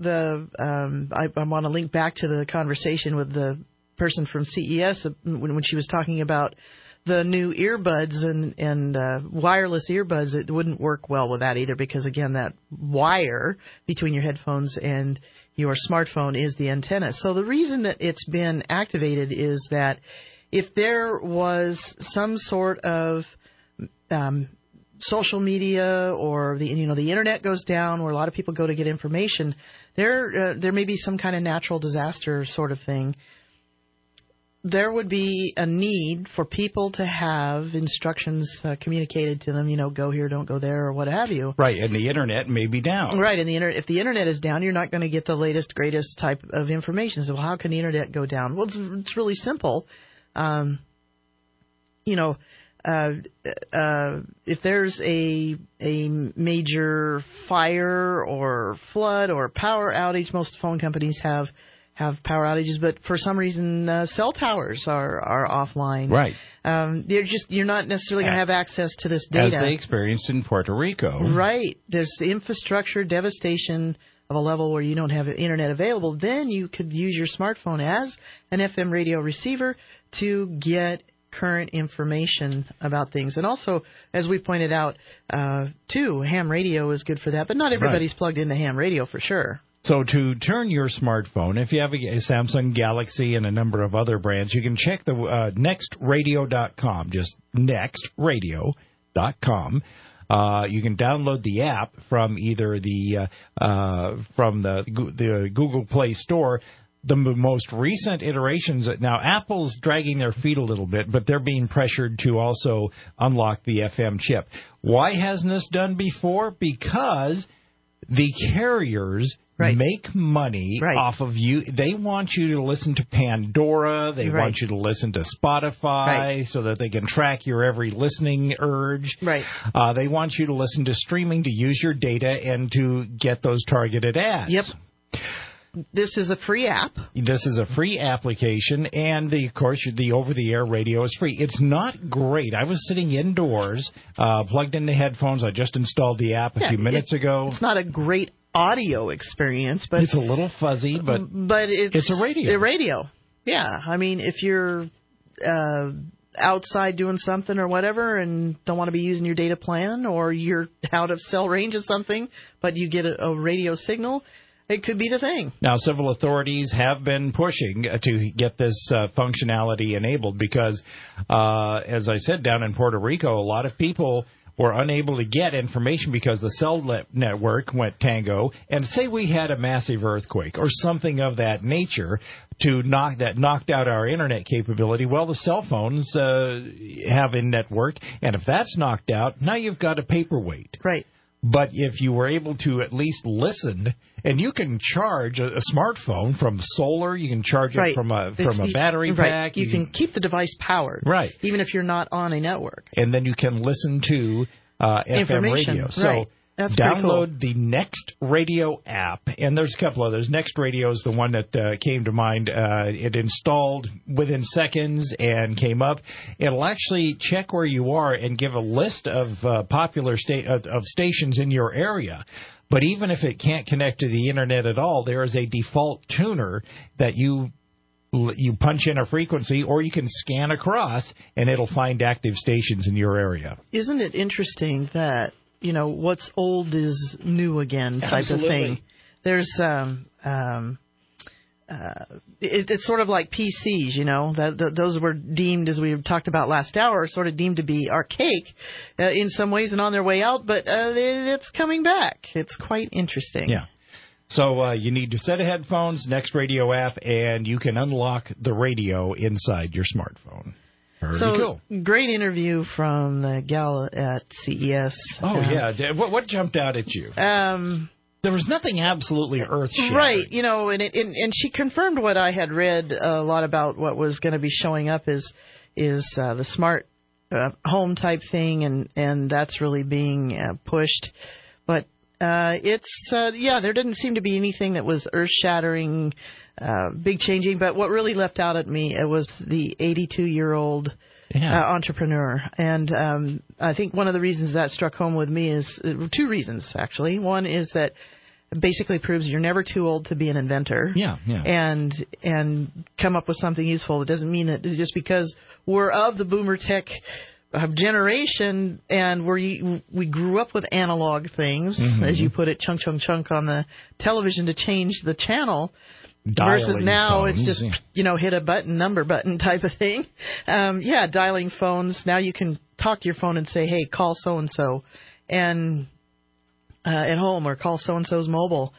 I want to link back to the conversation with the person from CES when she was talking about the new earbuds and wireless earbuds. It wouldn't work well with that either because, again, that wire between your headphones and your smartphone is the antenna. So the reason that it's been activated is that if there was some sort of social media or the internet goes down, where a lot of people go to get information, there may be some kind of natural disaster sort of thing. There would be a need for people to have instructions communicated to them, go here, don't go there, or what have you. Right, and the internet may be down. Right, and if the internet is down, you're not going to get the latest, greatest type of information. So how can the internet go down? Well, it's really simple. If there's a major fire or flood or power outage, most phone companies have power outages, but for some reason cell towers are offline. Right. You're not necessarily going to have access to this data. As they experienced in Puerto Rico. Right. There's infrastructure devastation of a level where you don't have internet available. Then you could use your smartphone as an FM radio receiver to get current information about things. And also, as we pointed out, too, ham radio is good for that, but not everybody's plugged into ham radio for sure. So to turn your smartphone, if you have a Samsung Galaxy and a number of other brands, you can check the nextradio.com, just nextradio.com. You can download the app from either the Google Play Store. The most recent iterations, now Apple's dragging their feet a little bit, but they're being pressured to also unlock the FM chip. Why hasn't this done before? Because the carriers make money off of you. They want you to listen to Pandora. They want you to listen to Spotify so that they can track your every listening urge. Right. They want you to listen to streaming, to use your data, and to get those targeted ads. Yep. This is a free app. This is a free application, and of course, the over-the-air radio is free. It's not great. I was sitting indoors, plugged into headphones. I just installed the app a few minutes ago. It's not a great audio experience, but it's a little fuzzy, but it's a radio. A radio. Yeah. I mean, if you're outside doing something or whatever and don't want to be using your data plan, or you're out of cell range of something, but you get a radio signal, it could be the thing. Now, civil authorities have been pushing to get this functionality enabled because, as I said, down in Puerto Rico, a lot of people were unable to get information because the cell network went tango. And say we had a massive earthquake or something of that nature knocked out our internet capability. Well, the cell phones have a network, and if that's knocked out, now you've got a paperweight. Right. But if you were able to at least listen, and you can charge a smartphone from solar, you can charge it from a battery pack. You can keep the device powered, even if you're not on a network. And then you can listen to FM radio. So that's download the Next Radio app, and there's a couple others. Next Radio is the one that came to mind. It installed within seconds and came up. It'll actually check where you are and give a list of popular stations in your area. But even if it can't connect to the internet at all, there is a default tuner that you punch in a frequency, or you can scan across, and it'll find active stations in your area. Isn't it interesting that what's old is new again type of thing? There's it's sort of like PCs, those were deemed, as we talked about last hour, sort of deemed to be archaic in some ways and on their way out, but it's coming back. It's quite interesting. Yeah. So you need a set of headphones, Next Radio app, and you can unlock the radio inside your smartphone. Cool. Great interview from the gal at CES. Oh, yeah. What jumped out at you? There was nothing absolutely earth-shattering. Right. And she confirmed what I had read a lot about what was going to be showing up is the smart home type thing, and that's really being pushed. But there didn't seem to be anything that was earth-shattering, big changing. But what really leapt out at me, it was the 82-year-old entrepreneur. And I think one of the reasons that struck home with me is two reasons, actually. One is that it basically proves you're never too old to be an inventor. And come up with something useful. It doesn't mean that just because we're of the boomer tech generation and we grew up with analog things, as you put it, chunk on the television to change the channel, versus now phones, it's just, hit a button, number button type of thing. Dialing phones. Now you can talk to your phone and say, hey, call so-and-so and at home, or call so-and-so's mobile.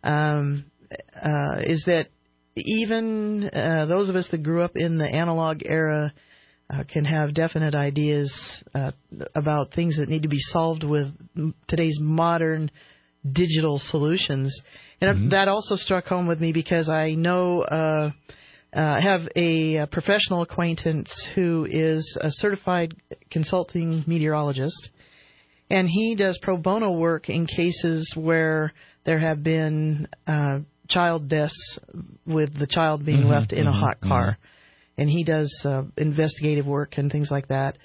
Is that even those of us that grew up in the analog era can have definite ideas about things that need to be solved with today's modern digital solutions. And that also struck home with me because I know I have a professional acquaintance who is a certified consulting meteorologist, and he does pro bono work in cases where there have been child deaths with the child being left in a hot car. And he does investigative work and things like that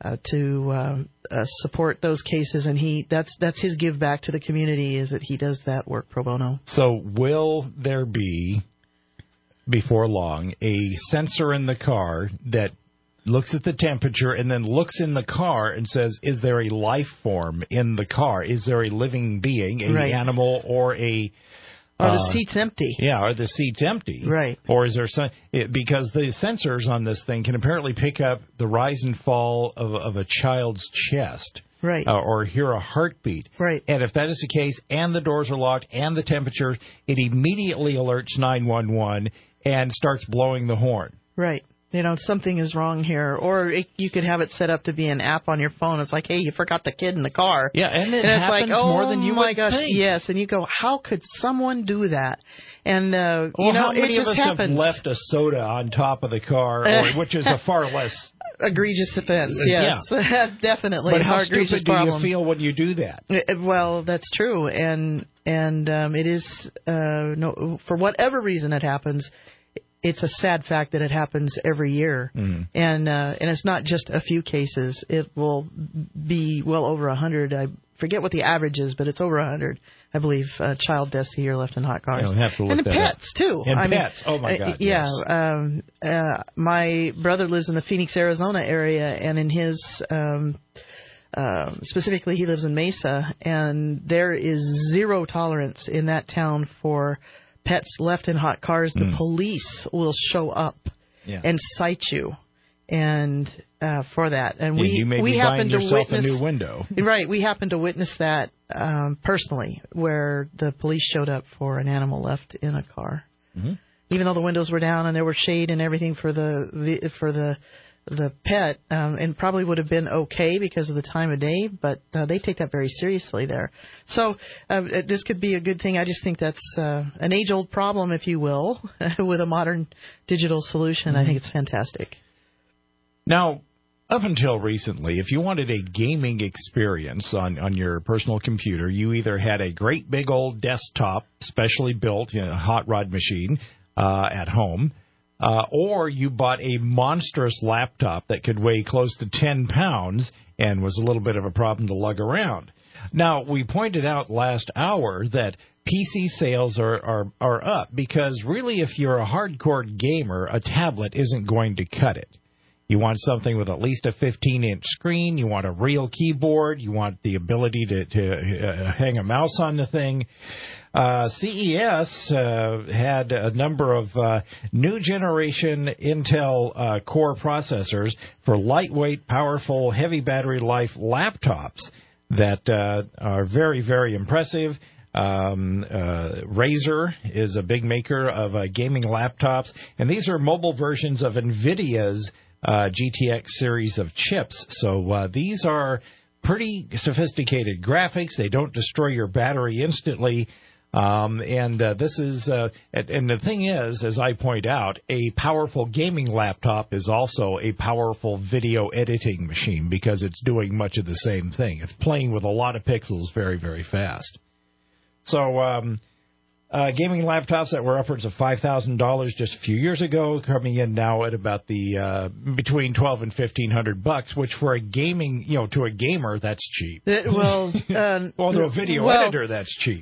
to support those cases. And that's his give back to the community, is that he does that work pro bono. So will there be, before long, a sensor in the car that looks at the temperature and then looks in the car and says, is there a life form in the car? Is there a living being, an animal, or a... Or the seat's empty. Yeah, or the seat's empty. Right. Or is there some... because the sensors on this thing can apparently pick up the rise and fall of a child's chest. Right. Or hear a heartbeat. Right. And if that is the case, and the doors are locked, and the temperature, it immediately alerts 911 and starts blowing the horn. Right. Something is wrong here. Or you could have it set up to be an app on your phone. It's like, hey, you forgot the kid in the car. Yeah, and it it's happens like, more than you would gosh, think. Yes, and you go, how could someone do that? And, how many it of just us happens. have left a soda on top of the car, which is a far less... egregious offense, yes. Yeah. Definitely. But how egregious stupid do problem. you feel when you do that? Well, that's true. And it is, for whatever reason it happens, it's a sad fact that it happens every year. And it's not just a few cases. It will be well over 100. I forget what the average is, but it's over 100, I believe, child deaths a year left in hot cars. I'll have to look and that pets, up. too. And pets. Oh, my God, Yeah. yes. My brother lives in the Phoenix, Arizona area, and in his... specifically, he lives in Mesa, and there is zero tolerance in that town for pets left in hot cars. The police will show up and cite you, and for that. And you may we be happen buying to yourself witness a new window. Right, we happen to witness that personally, where the police showed up for an animal left in a car, even though the windows were down and there were shade and everything for the pet, and probably would have been okay because of the time of day, but they take that very seriously there. So this could be a good thing. I just think that's an age-old problem, if you will, with a modern digital solution. I think it's fantastic. Now, up until recently, if you wanted a gaming experience on your personal computer, you either had a great big old desktop, specially built, hot rod machine at home, or you bought a monstrous laptop that could weigh close to 10 pounds and was a little bit of a problem to lug around. Now, we pointed out last hour that PC sales are up because really if you're a hardcore gamer, a tablet isn't going to cut it. You want something with at least a 15-inch screen. You want a real keyboard. You want the ability to hang a mouse on the thing. CES had a number of new generation Intel Core processors for lightweight, powerful, heavy battery life laptops that are very, very impressive. Razer is a big maker of gaming laptops, and these are mobile versions of NVIDIA's GTX series of chips. So these are pretty sophisticated graphics. They don't destroy your battery instantly. This is, and the thing is, as I point out, a powerful gaming laptop is also a powerful video editing machine because it's doing much of the same thing. It's playing with a lot of pixels very, very fast. So, gaming laptops that were upwards of $5,000 just a few years ago, coming in now at about the between $1,200 and $1,500, which for a gaming, to a gamer, that's cheap. Well, to a video editor, that's cheap.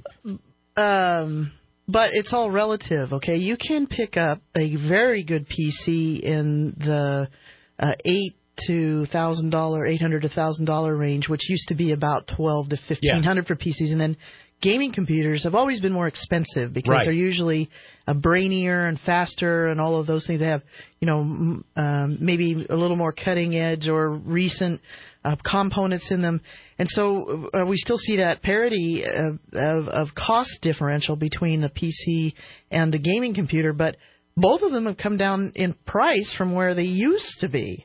But it's all relative, okay? You can pick up a very good PC in the to $1,000, $800 to $1,000 range, which used to be about $1,200 to $1,500 for PCs, and then gaming computers have always been more expensive because they're usually brainier and faster and all of those things. They have, maybe a little more cutting edge or recent components in them. And so we still see that parity of cost differential between the PC and the gaming computer, but both of them have come down in price from where they used to be.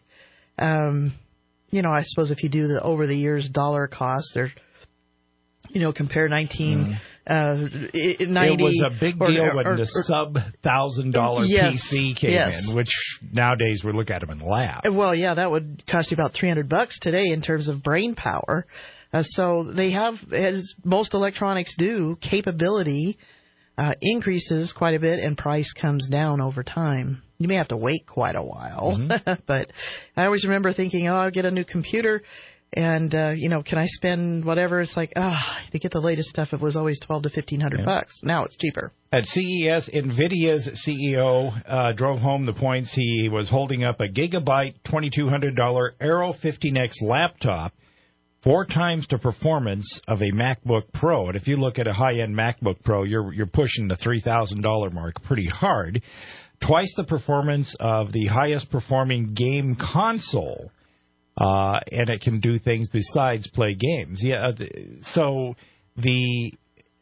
I suppose if you do the over the years dollar cost, they're compare 1990. It was a big deal when the sub $1,000 PC came in, which nowadays we look at them and laugh. Well, yeah, that would cost you about $300 today in terms of brain power. So they have, as most electronics do, capability increases quite a bit and price comes down over time. You may have to wait quite a while, but I always remember thinking, I'll get a new computer. And, can I spend whatever? It's like, to get the latest stuff, it was always $1,200 to $1,500. Now it's cheaper. At CES, NVIDIA's CEO drove home the points. He was holding up a Gigabyte $2,200 Aero 15X laptop, 4 times the performance of a MacBook Pro. And if you look at a high-end MacBook Pro, you're pushing the $3,000 mark pretty hard. Twice the performance of the highest-performing game console. And it can do things besides play games. Yeah, so we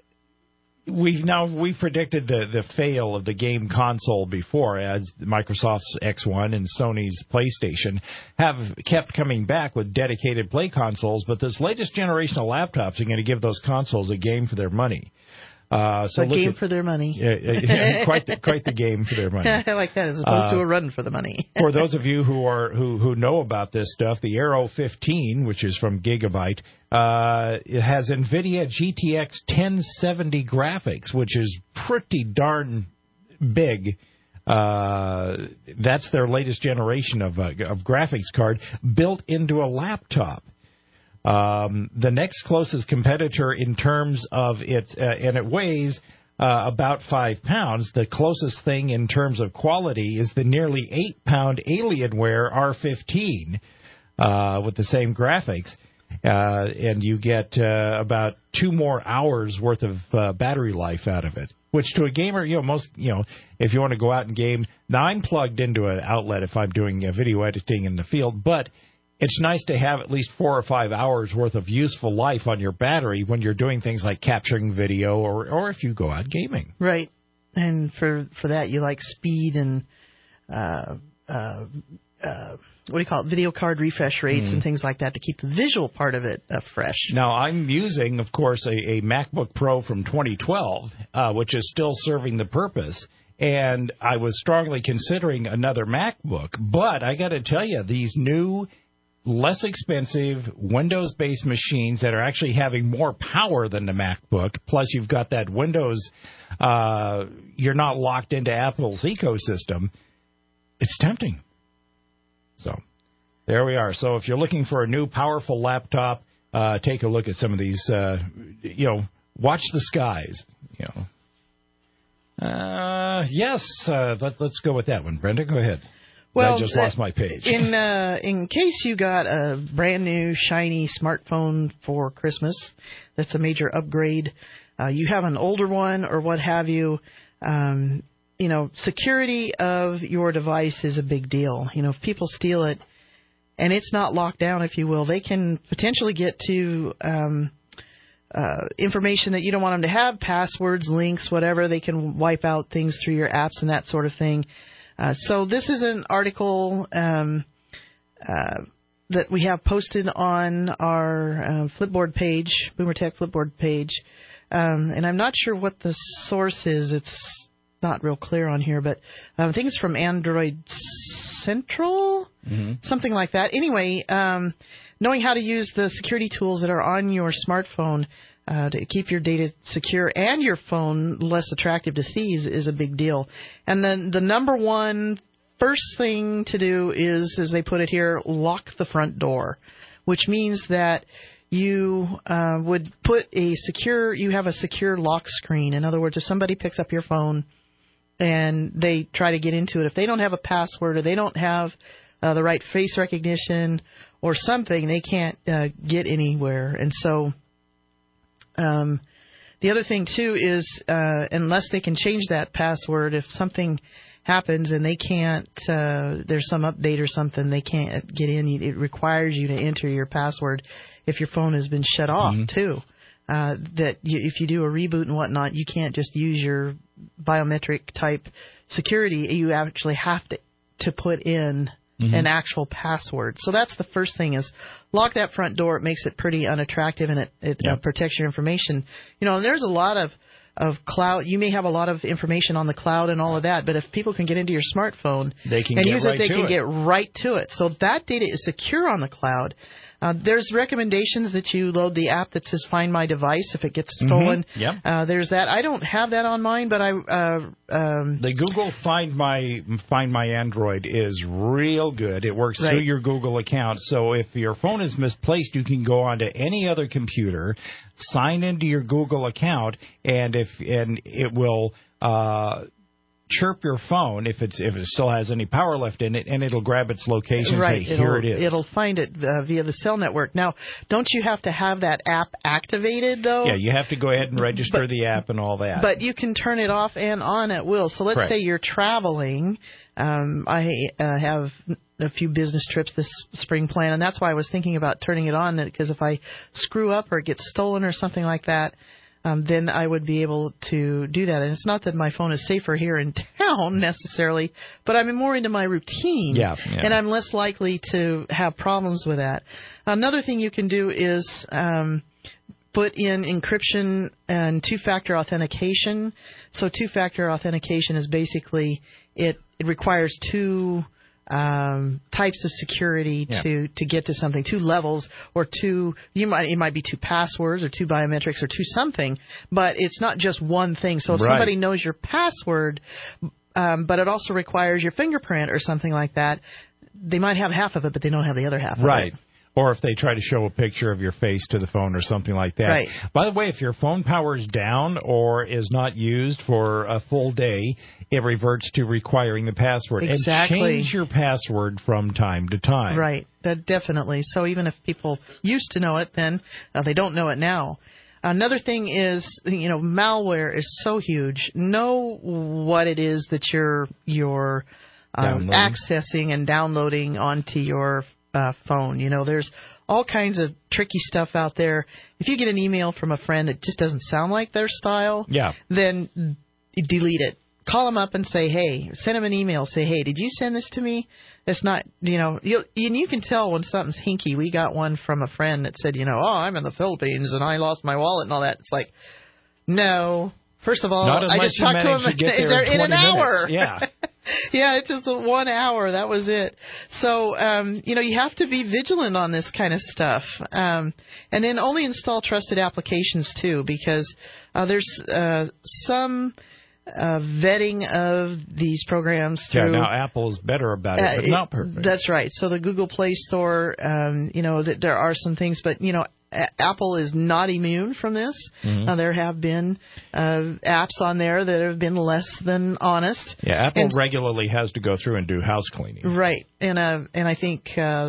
predicted the fail of the game console before, as Microsoft's X1 and Sony's PlayStation have kept coming back with dedicated play consoles. But this latest generation of laptops are going to give those consoles a game for their money. So a game for their money. Quite the game for their money. I like that, as opposed to a run for the money. For those of you who know about this stuff, the Aero 15, which is from Gigabyte, it has NVIDIA GTX 1070 graphics, which is pretty darn big. That's their latest generation of graphics card built into a laptop. The next closest competitor in terms of its, and it weighs about 5 pounds. The closest thing in terms of quality is the nearly 8-pound Alienware R15 with the same graphics. And you get about 2 more hours worth of battery life out of it. Which to a gamer, if you want to go out and game, now I'm plugged into an outlet if I'm doing video editing in the field, but it's nice to have at least 4 or 5 hours worth of useful life on your battery when you're doing things like capturing video or if you go out gaming. Right. And for that, you like speed and video card refresh rates and things like that to keep the visual part of it fresh. Now, I'm using, of course, a MacBook Pro from 2012, which is still serving the purpose. And I was strongly considering another MacBook. But I got to tell you, these new, less expensive Windows-based machines that are actually having more power than the MacBook, plus you've got that Windows, you're not locked into Apple's ecosystem, it's tempting. So there we are. So if you're looking for a new powerful laptop, take a look at some of these, watch the skies, Yes, let's go with that one. Brenda, go ahead. Well, I just lost my page. In case you got a brand new shiny smartphone for Christmas, that's a major upgrade. You have an older one or what have you. Security of your device is a big deal. If people steal it and it's not locked down, if you will, they can potentially get to information that you don't want them to have, passwords, links, whatever. They can wipe out things through your apps and that sort of thing. So this is an article that we have posted on our Flipboard page, Boomer Tech Flipboard page. And I'm not sure what the source is. It's not real clear on here, but I think it's from Android Central, something like that. Anyway, knowing how to use the security tools that are on your smartphone to keep your data secure and your phone less attractive to thieves is a big deal. And then the number one first thing to do is, as they put it here, lock the front door, which means that you would put you have a secure lock screen. In other words, if somebody picks up your phone and they try to get into it, if they don't have a password or they don't have the right face recognition or something, they can't get anywhere. And so the other thing, too, is unless they can change that password, if something happens and they can't, there's some update or something, they can't get in, it requires you to enter your password if your phone has been shut off, too. If you do a reboot and whatnot, you can't just use your biometric type security. You actually have to put in an actual password. So that's the first thing, is lock that front door. It makes it pretty unattractive, and it protects your information. And there's a lot of cloud. You may have a lot of information on the cloud and all of that, but if people can get into your smartphone they can get right to it. So that data is secure on the cloud. There's recommendations that you load the app that says Find My Device if it gets stolen. There's that. I don't have that on mine, but the Google Find My Android is real good. It works through your Google account. So if your phone is misplaced, you can go onto any other computer, sign into your Google account, and it will chirp your phone if it still has any power left in it, and it'll grab its location and say, here it is. It'll find it via the cell network. Now, don't you have to have that app activated, though? Yeah, you have to go ahead and register the app and all that. But you can turn it off and on at will. So let's say you're traveling. I have a few business trips this spring planned, and that's why I was thinking about turning it on, because if I screw up or it gets stolen or something like that, then I would be able to do that. And it's not that my phone is safer here in town necessarily, but I'm more into my routine, and I'm less likely to have problems with that. Another thing you can do is put in encryption and two-factor authentication. So two-factor authentication is basically it requires two types of security to get to something, two levels, or it might be two passwords or two biometrics or two something, but it's not just one thing. So if somebody knows your password, but it also requires your fingerprint or something like that, they might have half of it, but they don't have the other half of it. Or if they try to show a picture of your face to the phone or something like that. By the way, if your phone power is down or is not used for a full day, it reverts to requiring the password. And change your password from time to time. That definitely. So even if people used to know it then, they don't know it now. Another thing is, malware is so huge. Know what it is that you're accessing and downloading onto your phone. There's all kinds of tricky stuff out there. If you get an email from a friend that just doesn't sound like their style, then delete it. Call them up and say, hey, send them an email. Say, hey, did you send this to me? It's not, you can tell when something's hinky. We got one from a friend that said, I'm in the Philippines and I lost my wallet and all that. It's like, no. First of all, I just talked to him in an hour. It's just 1 hour. That was it. So, you have to be vigilant on this kind of stuff. And then only install trusted applications, too, because there's some vetting of these programs through. Now Apple is better about it, but not perfect. That's right. So the Google Play Store, that there are some things, but, Apple is not immune from this. There have been apps on there that have been less than honest. Apple regularly has to go through and do house cleaning. And I think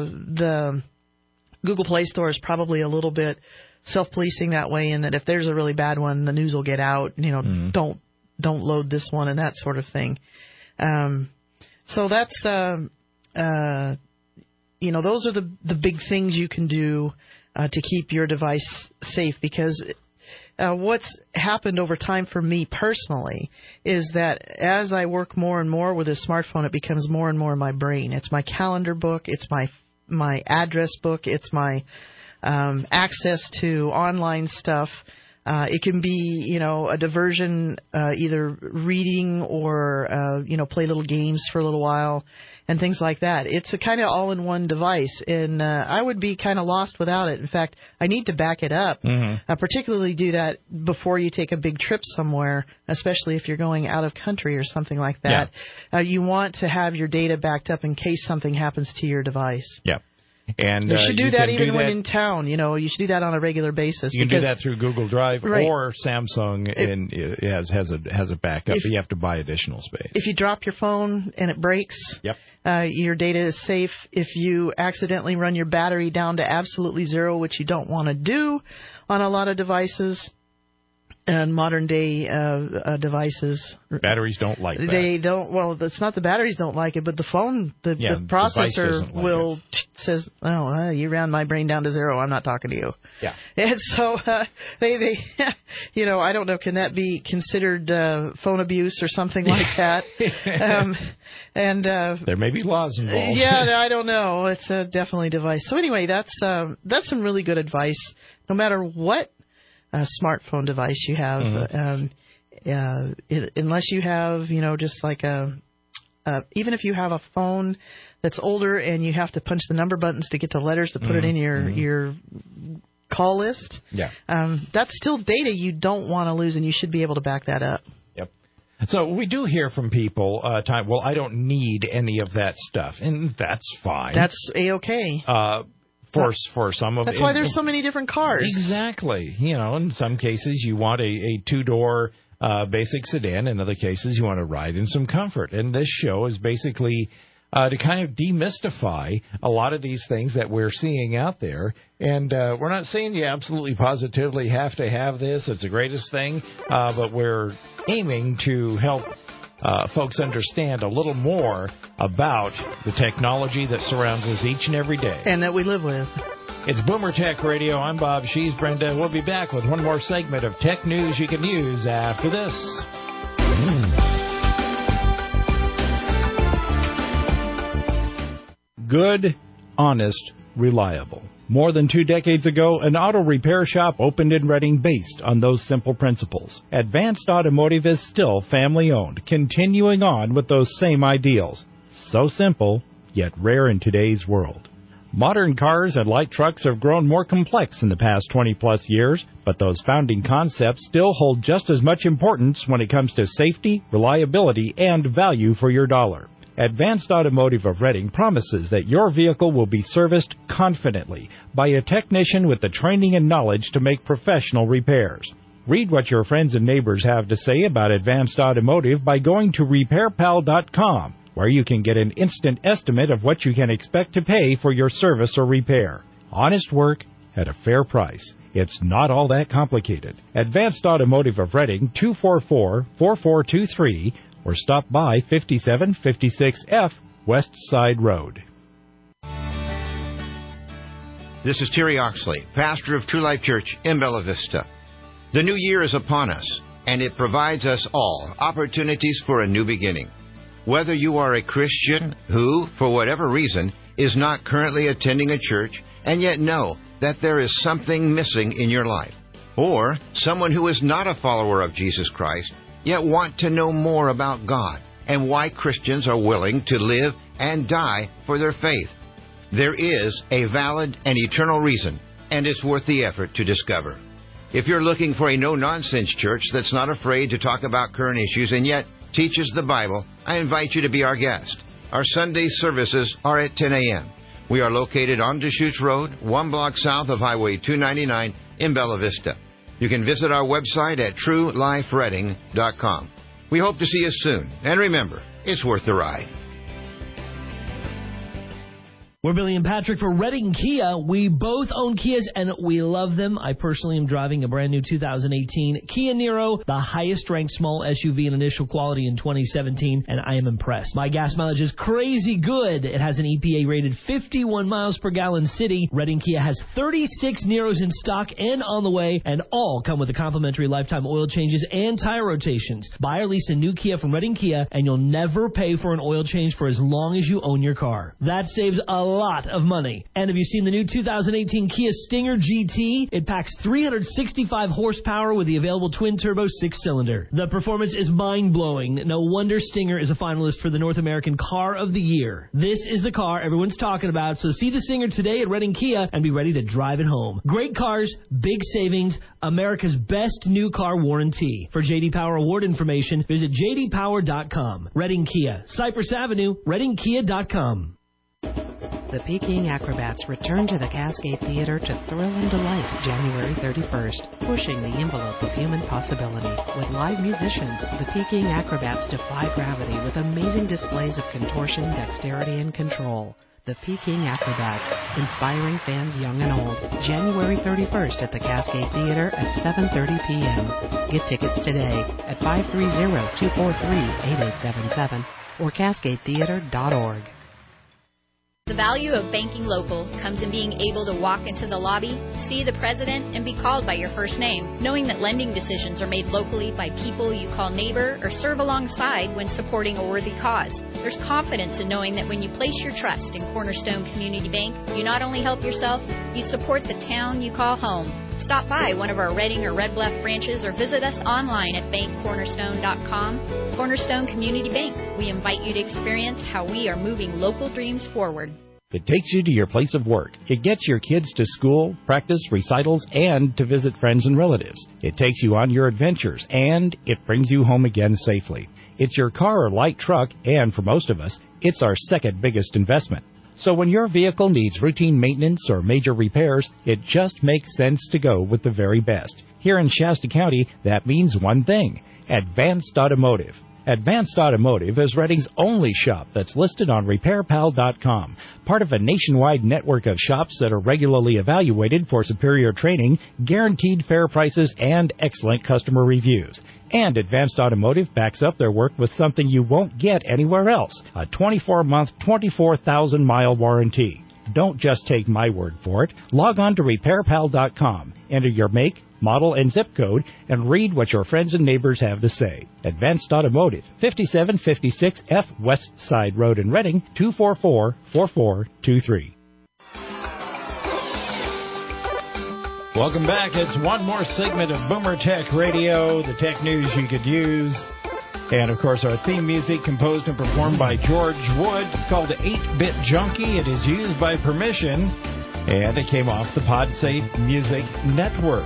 the Google Play Store is probably a little bit self-policing that way, in that if there's a really bad one, the news will get out. Don't load this one and that sort of thing. So that's those are the big things you can do to keep your device safe, because what's happened over time for me personally is that as I work more and more with a smartphone, it becomes more and more my brain. It's my calendar book. It's my address book. It's my access to online stuff. It can be, a diversion, either reading or, play little games for a little while and things like that. It's a kind of all-in-one device, and I would be kind of lost without it. In fact, I need to back it up, particularly do that before you take a big trip somewhere, especially if you're going out of country or something like that. You want to have your data backed up in case something happens to your device. And you should do that even when in town. You should do that on a regular basis. You can do that through Google Drive or Samsung, and it has a backup. But you have to buy additional space. If you drop your phone and it breaks, your data is safe. If you accidentally run your battery down to absolutely zero, which you don't want to do on a lot of devices, and modern day devices, batteries don't like that. They don't. Well, it's not the batteries don't like it, but the phone, the processor says, "Oh, you ran my brain down to zero. I'm not talking to you." Yeah. And so they I don't know. Can that be considered phone abuse or something like that? There may be laws involved. Yeah, I don't know. It's definitely a device. So anyway, that's some really good advice. No matter what smartphone device you have, unless you have, just like even if you have a phone that's older and you have to punch the number buttons to get the letters to put it in your call list, that's still data you don't want to lose, and you should be able to back that up. Yep. So we do hear from people, well, I don't need any of that stuff, and that's fine. That's A-okay. For some of it. That's why there's so many different cars. Exactly. In some cases you want a two-door basic sedan. In other cases you want to ride in some comfort. And this show is basically to kind of demystify a lot of these things that we're seeing out there. And we're not saying you absolutely positively have to have this. It's the greatest thing. But we're aiming to help folks understand a little more about the technology that surrounds us each and every day. And that we live with. It's Boomer Tech Radio. I'm Bob. She's Brenda. We'll be back with one more segment of tech news you can use after this. Good, honest, reliable. More than 2 decades ago, an auto repair shop opened in Reading based on those simple principles. Advanced Automotive is still family-owned, continuing on with those same ideals. So simple, yet rare in today's world. Modern cars and light trucks have grown more complex in the past 20-plus years, but those founding concepts still hold just as much importance when it comes to safety, reliability, and value for your dollar. Advanced Automotive of Reading promises that your vehicle will be serviced confidently by a technician with the training and knowledge to make professional repairs. Read what your friends and neighbors have to say about Advanced Automotive by going to RepairPal.com, where you can get an instant estimate of what you can expect to pay for your service or repair. Honest work at a fair price. It's not all that complicated. Advanced Automotive of Reading, 244-4423, or stop by 5756F West Side Road. This is Terry Oxley, pastor of True Life Church in Bella Vista. The new year is upon us, and it provides us all opportunities for a new beginning. Whether you are a Christian who, for whatever reason, is not currently attending a church and yet know that there is something missing in your life, or someone who is not a follower of Jesus Christ yet want to know more about God and why Christians are willing to live and die for their faith, there is a valid and eternal reason, and it's worth the effort to discover. If you're looking for a no-nonsense church that's not afraid to talk about current issues and yet teaches the Bible, I invite you to be our guest. Our Sunday services are at 10 a.m. We are located on Deschutes Road, 1 block south of Highway 299 in Bella Vista. You can visit our website at truelifereading.com. We hope to see you soon. And remember, it's worth the ride. We're Billy and Patrick for Reading Kia. We both own Kias, and we love them. I personally am driving a brand new 2018 Kia Niro, the highest-ranked small SUV in initial quality in 2017, and I am impressed. My gas mileage is crazy good. It has an EPA-rated 51 miles per gallon city. Reading Kia has 36 Niros in stock and on the way, and all come with a complimentary lifetime oil changes and tire rotations. Buy or lease a new Kia from Reading Kia, and you'll never pay for an oil change for as long as you own your car. That saves a lot of money. And have you seen the new 2018 Kia Stinger GT? It packs 365 horsepower with the available twin-turbo 6-cylinder. The performance is mind-blowing. No wonder Stinger is a finalist for the North American Car of the Year. This is the car everyone's talking about, so see the Stinger today at Reading Kia and be ready to drive it home. Great cars, big savings, America's best new car warranty. For J.D. Power award information, visit jdpower.com. Reading Kia, Cypress Avenue, readingkia.com. The Peking Acrobats return to the Cascade Theater to thrill and delight January 31st, pushing the envelope of human possibility. With live musicians, the Peking Acrobats defy gravity with amazing displays of contortion, dexterity, and control. The Peking Acrobats, inspiring fans young and old, January 31st at the Cascade Theater at 7:30 p.m. Get tickets today at 530-243-8877 or cascadetheater.org. The value of banking local comes in being able to walk into the lobby, see the president, and be called by your first name, knowing that lending decisions are made locally by people you call neighbor or serve alongside when supporting a worthy cause. There's confidence in knowing that when you place your trust in Cornerstone Community Bank, you not only help yourself, you support the town you call home. Stop by one of our Reading or Red Bluff branches or visit us online at bankcornerstone.com. Cornerstone Community Bank. We invite you to experience how we are moving local dreams forward. It takes you to your place of work. It gets your kids to school, practice, recitals, and to visit friends and relatives. It takes you on your adventures, and it brings you home again safely. It's your car or light truck, and for most of us, it's our second biggest investment. So when your vehicle needs routine maintenance or major repairs, it just makes sense to go with the very best. Here in Shasta County, that means one thing: Advanced Automotive. Advanced Automotive is Reading's only shop that's listed on RepairPal.com, part of a nationwide network of shops that are regularly evaluated for superior training, guaranteed fair prices, and excellent customer reviews. And Advanced Automotive backs up their work with something you won't get anywhere else: a 24-month, 24,000-mile warranty. Don't just take my word for it. Log on to RepairPal.com, enter your make, model, and zip code, and read what your friends and neighbors have to say. Advanced Automotive, 5756 F West Side Road in Reading, 244-4423. Welcome back. It's one more segment of Boomer Tech Radio, the tech news you could use. And, of course, our theme music composed and performed by George Wood. It's called 8-Bit Junkie. It is used by permission, and it came off the PodSafe Music Network.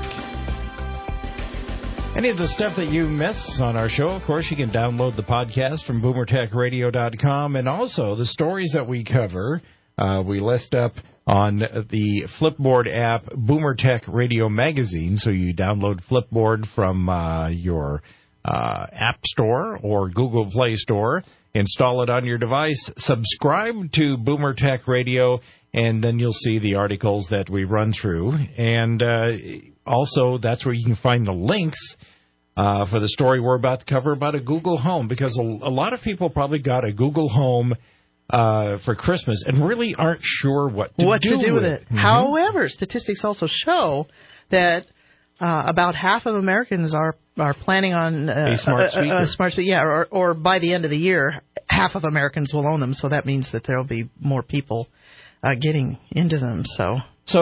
Any of the stuff that you miss on our show, of course, you can download the podcast from BoomerTechRadio.com, and also the stories that we cover, we list up on the Flipboard app, Boomer Tech Radio Magazine. So you download Flipboard from your App Store or Google Play Store, install it on your device, subscribe to Boomer Tech Radio, and then you'll see the articles that we run through. And also, that's where you can find the links for the story we're about to cover about a Google Home, because a lot of people probably got a Google Home for Christmas and really aren't sure what to do with it. Mm-hmm. However, statistics also show that about half of Americans are planning on a smart speaker. Or by the end of the year, half of Americans will own them. So that means that there will be more people getting into them. So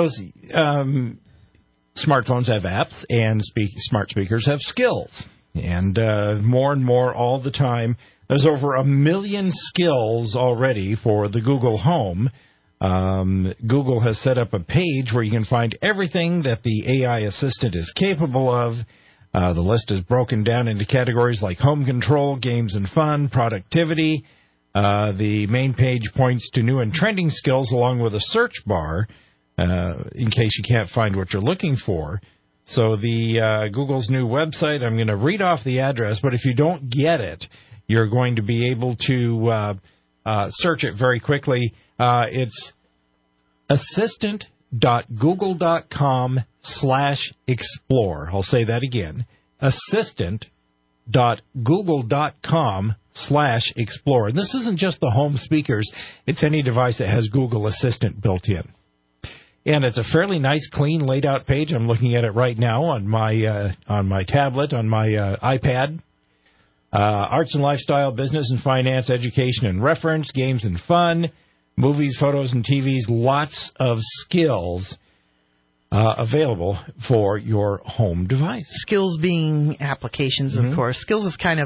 smartphones have apps, and smart speakers have skills, and more and more all the time. There's over 1 million skills already for the Google Home. Google has set up a page where you can find everything that the AI assistant is capable of. The list is broken down into categories like home control, games and fun, productivity. The main page points to new and trending skills along with a search bar in case you can't find what you're looking for. So the Google's new website, I'm going to read off the address, but if you don't get it, you're going to be able to search it very quickly. It's assistant.google.com/explore. I'll say that again. Assistant.google.com/explore. And this isn't just the home speakers. It's any device that has Google Assistant built in. And it's a fairly nice, clean, laid-out page. I'm looking at it right now on my tablet, on my iPad. Arts and lifestyle, business and finance, education and reference, games and fun, movies, photos, and TVs. Lots of skills available for your home device. Skills being applications, of course. Skills is kind of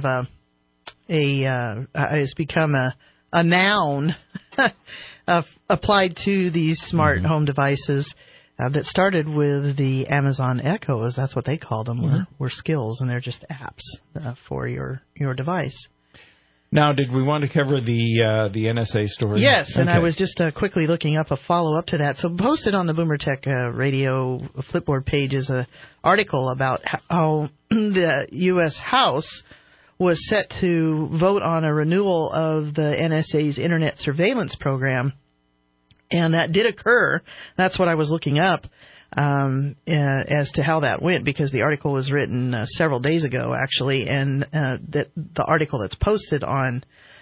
it's become a noun applied to these smart home devices that started with the Amazon Echoes. That's what they called them, were skills, and they're just apps for your device. Now, did we want to cover the NSA story? Yes, and Okay. I was just quickly looking up a follow-up to that. So posted on the Boomer Tech Radio Flipboard page is an article about how the U.S. House was set to vote on a renewal of the NSA's Internet surveillance program, and that did occur. That's what I was looking up as to how that went, because the article was written several days ago, actually, and that the article that's posted on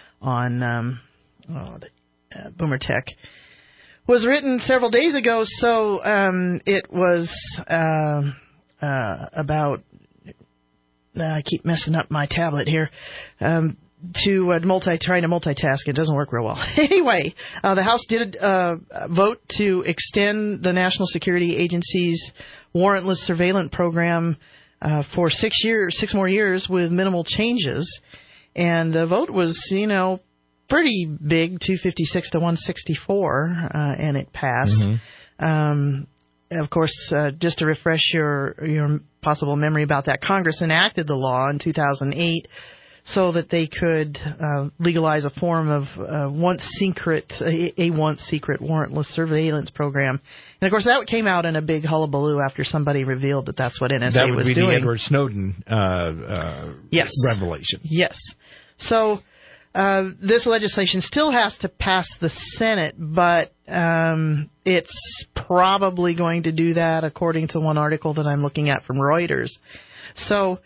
Boomer Tech was written several days ago. So it was about. I keep messing up my tablet here. Trying to multitask. It doesn't work real well. Anyway, the House did vote to extend the National Security Agency's warrantless surveillance program for 6 more years with minimal changes. And the vote was, pretty big, 256 to 164, and it passed. Mm-hmm. Of course, just to refresh your possible memory about that, Congress enacted the law in 2008 so that they could legalize a form of once secret warrantless surveillance program. And, of course, that came out in a big hullabaloo after somebody revealed that that's what NSA was doing. That would be the Edward Snowden yes. revelation. Yes. So this legislation still has to pass the Senate, but it's probably going to do that, according to one article that I'm looking at from Reuters. So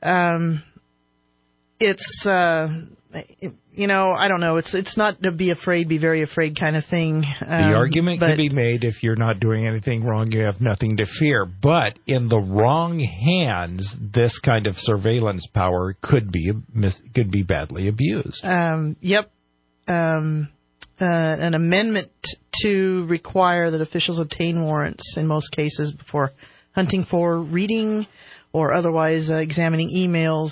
it's I don't know. It's not to be afraid, be very afraid kind of thing. The argument can be made, if you're not doing anything wrong, you have nothing to fear. But in the wrong hands, this kind of surveillance power could be badly abused. Yep. An amendment to require that officials obtain warrants in most cases before hunting for, reading, or otherwise examining emails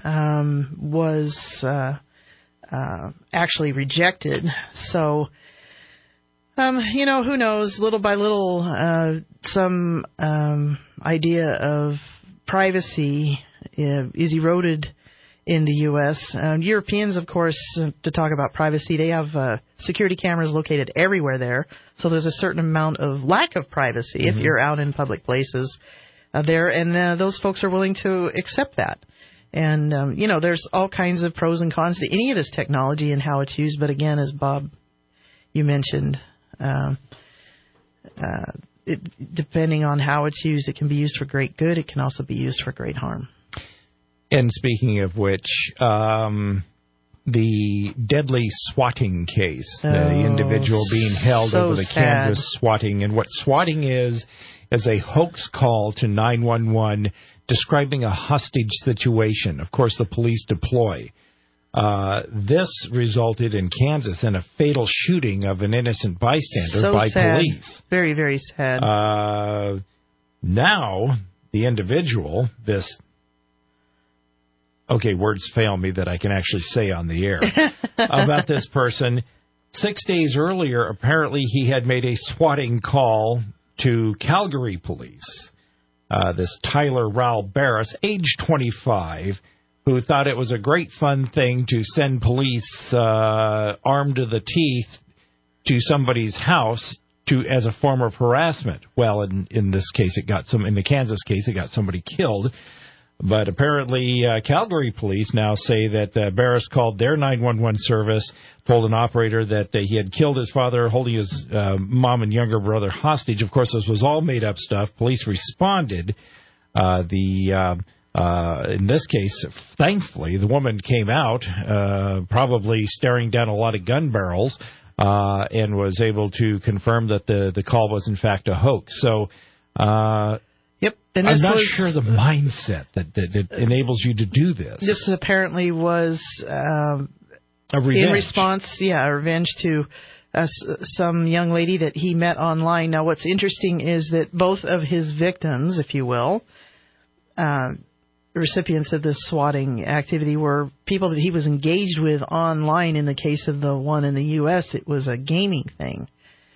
was actually rejected. So, who knows? Little by little, some idea of privacy is eroded in the U.S. Europeans, of course, to talk about privacy, they have security cameras located everywhere there. So there's a certain amount of lack of privacy if you're out in public places there, and those folks are willing to accept that. And, there's all kinds of pros and cons to any of this technology and how it's used. But again, as Bob, you mentioned, depending on how it's used, it can be used for great good. It can also be used for great harm. And speaking of which, the deadly swatting case, the individual being held over the Kansas swatting. And what swatting is a hoax call to 911 describing a hostage situation. Of course, the police deploy. This resulted in Kansas in a fatal shooting of an innocent bystander by police. Very, very sad. Now, the individual, words fail me that I can actually say on the air about this person. 6 days earlier, apparently he had made a swatting call to Calgary police. This Tyler Raul Barris, age 25, who thought it was a great fun thing to send police armed to the teeth to somebody's house as a form of harassment. Well, in this case, in the Kansas case, it got somebody killed. But apparently, Calgary police now say that Barris called their 911 service, told an operator that he had killed his father, holding his mom and younger brother hostage. Of course, this was all made-up stuff. Police responded. In this case, thankfully, the woman came out, probably staring down a lot of gun barrels, and was able to confirm that the call was, in fact, a hoax. So... Yep. And I'm not sure the mindset that enables you to do this. This apparently was a revenge. In response, a revenge to some young lady that he met online. Now, what's interesting is that both of his victims, if you will, recipients of this swatting activity, were people that he was engaged with online. In the case of the one in the U.S., it was a gaming thing.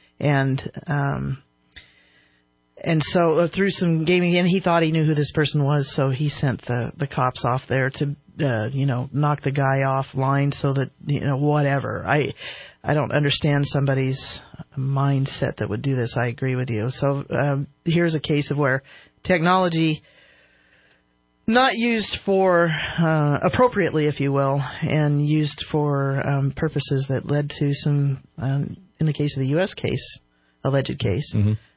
And so through some gaming, and he thought he knew who this person was, so he sent the cops off there to knock the guy offline so that, whatever. I don't understand somebody's mindset that would do this. I agree with you. So here's a case of where technology not used for appropriately, if you will, and used for purposes that led to some, in the case of the U.S. case, alleged case,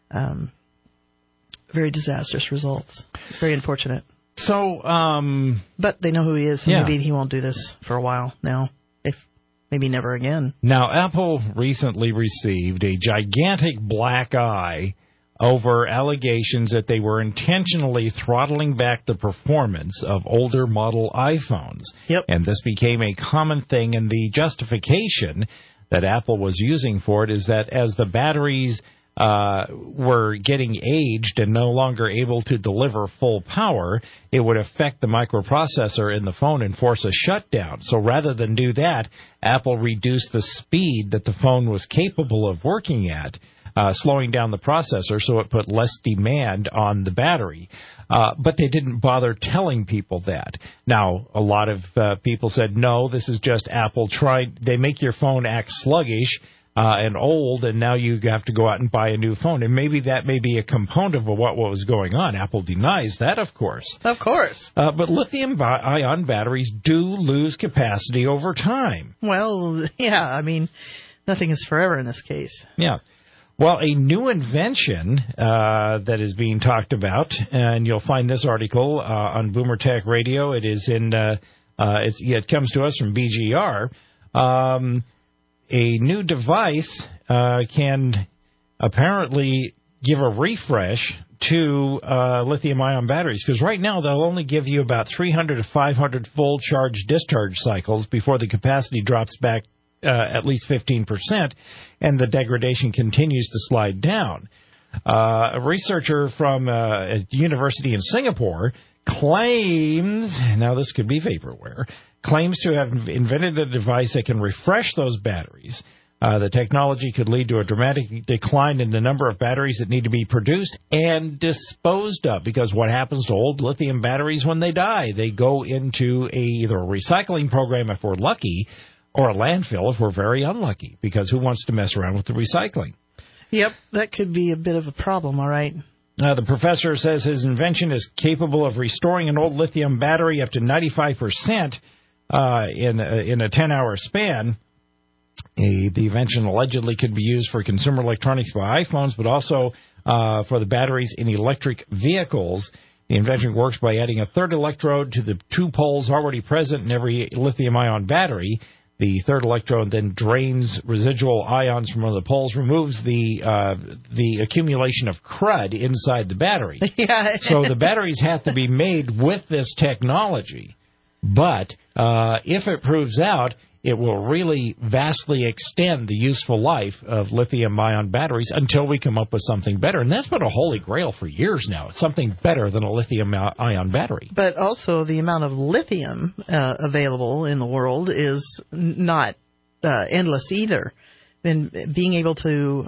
very disastrous results. Very unfortunate. So, but they know who he is, so maybe he won't do this for a while now. If maybe never again. Now, Apple recently received a gigantic black eye over allegations that they were intentionally throttling back the performance of older model iPhones. Yep. And this became a common thing, and the justification that Apple was using for it is that as the batteries were getting aged and no longer able to deliver full power, it would affect the microprocessor in the phone and force a shutdown. So rather than do that, Apple reduced the speed that the phone was capable of working at, slowing down the processor so it put less demand on the battery. But they didn't bother telling people that. Now, a lot of people said, no, this is just Apple they make your phone act sluggish and old, and now you have to go out and buy a new phone. And maybe that may be a component of what was going on. Apple denies that, of course. Of course. But lithium-ion batteries do lose capacity over time. Well, yeah, I mean, nothing is forever in this case. Yeah. Well, a new invention that is being talked about, and you'll find this article on Boomer Tech Radio. It is it comes to us from BGR. A new device can apparently give a refresh to lithium-ion batteries, because right now they'll only give you about 300 to 500 full charge-discharge cycles before the capacity drops back at least 15%, and the degradation continues to slide down. A researcher from a university in Singapore claims, now this could be vaporware, claims to have invented a device that can refresh those batteries. The technology could lead to a dramatic decline in the number of batteries that need to be produced and disposed of, because what happens to old lithium batteries when they die? They go into either a recycling program if we're lucky, or a landfill if we're very unlucky, because who wants to mess around with the recycling? Yep, that could be a bit of a problem, all right. The professor says his invention is capable of restoring an old lithium battery up to 95% in a 10-hour span. The invention allegedly could be used for consumer electronics by iPhones, but also for the batteries in electric vehicles. The invention works by adding a third electrode to the two poles already present in every lithium-ion battery. The third electrode then drains residual ions from one of the poles, removes the accumulation of crud inside the battery. Yeah. So the batteries have to be made with this technology. But if it proves out, it will really vastly extend the useful life of lithium-ion batteries until we come up with something better. And that's been a holy grail for years now. It's something better than a lithium-ion battery. But also the amount of lithium available in the world is not endless either. And being able to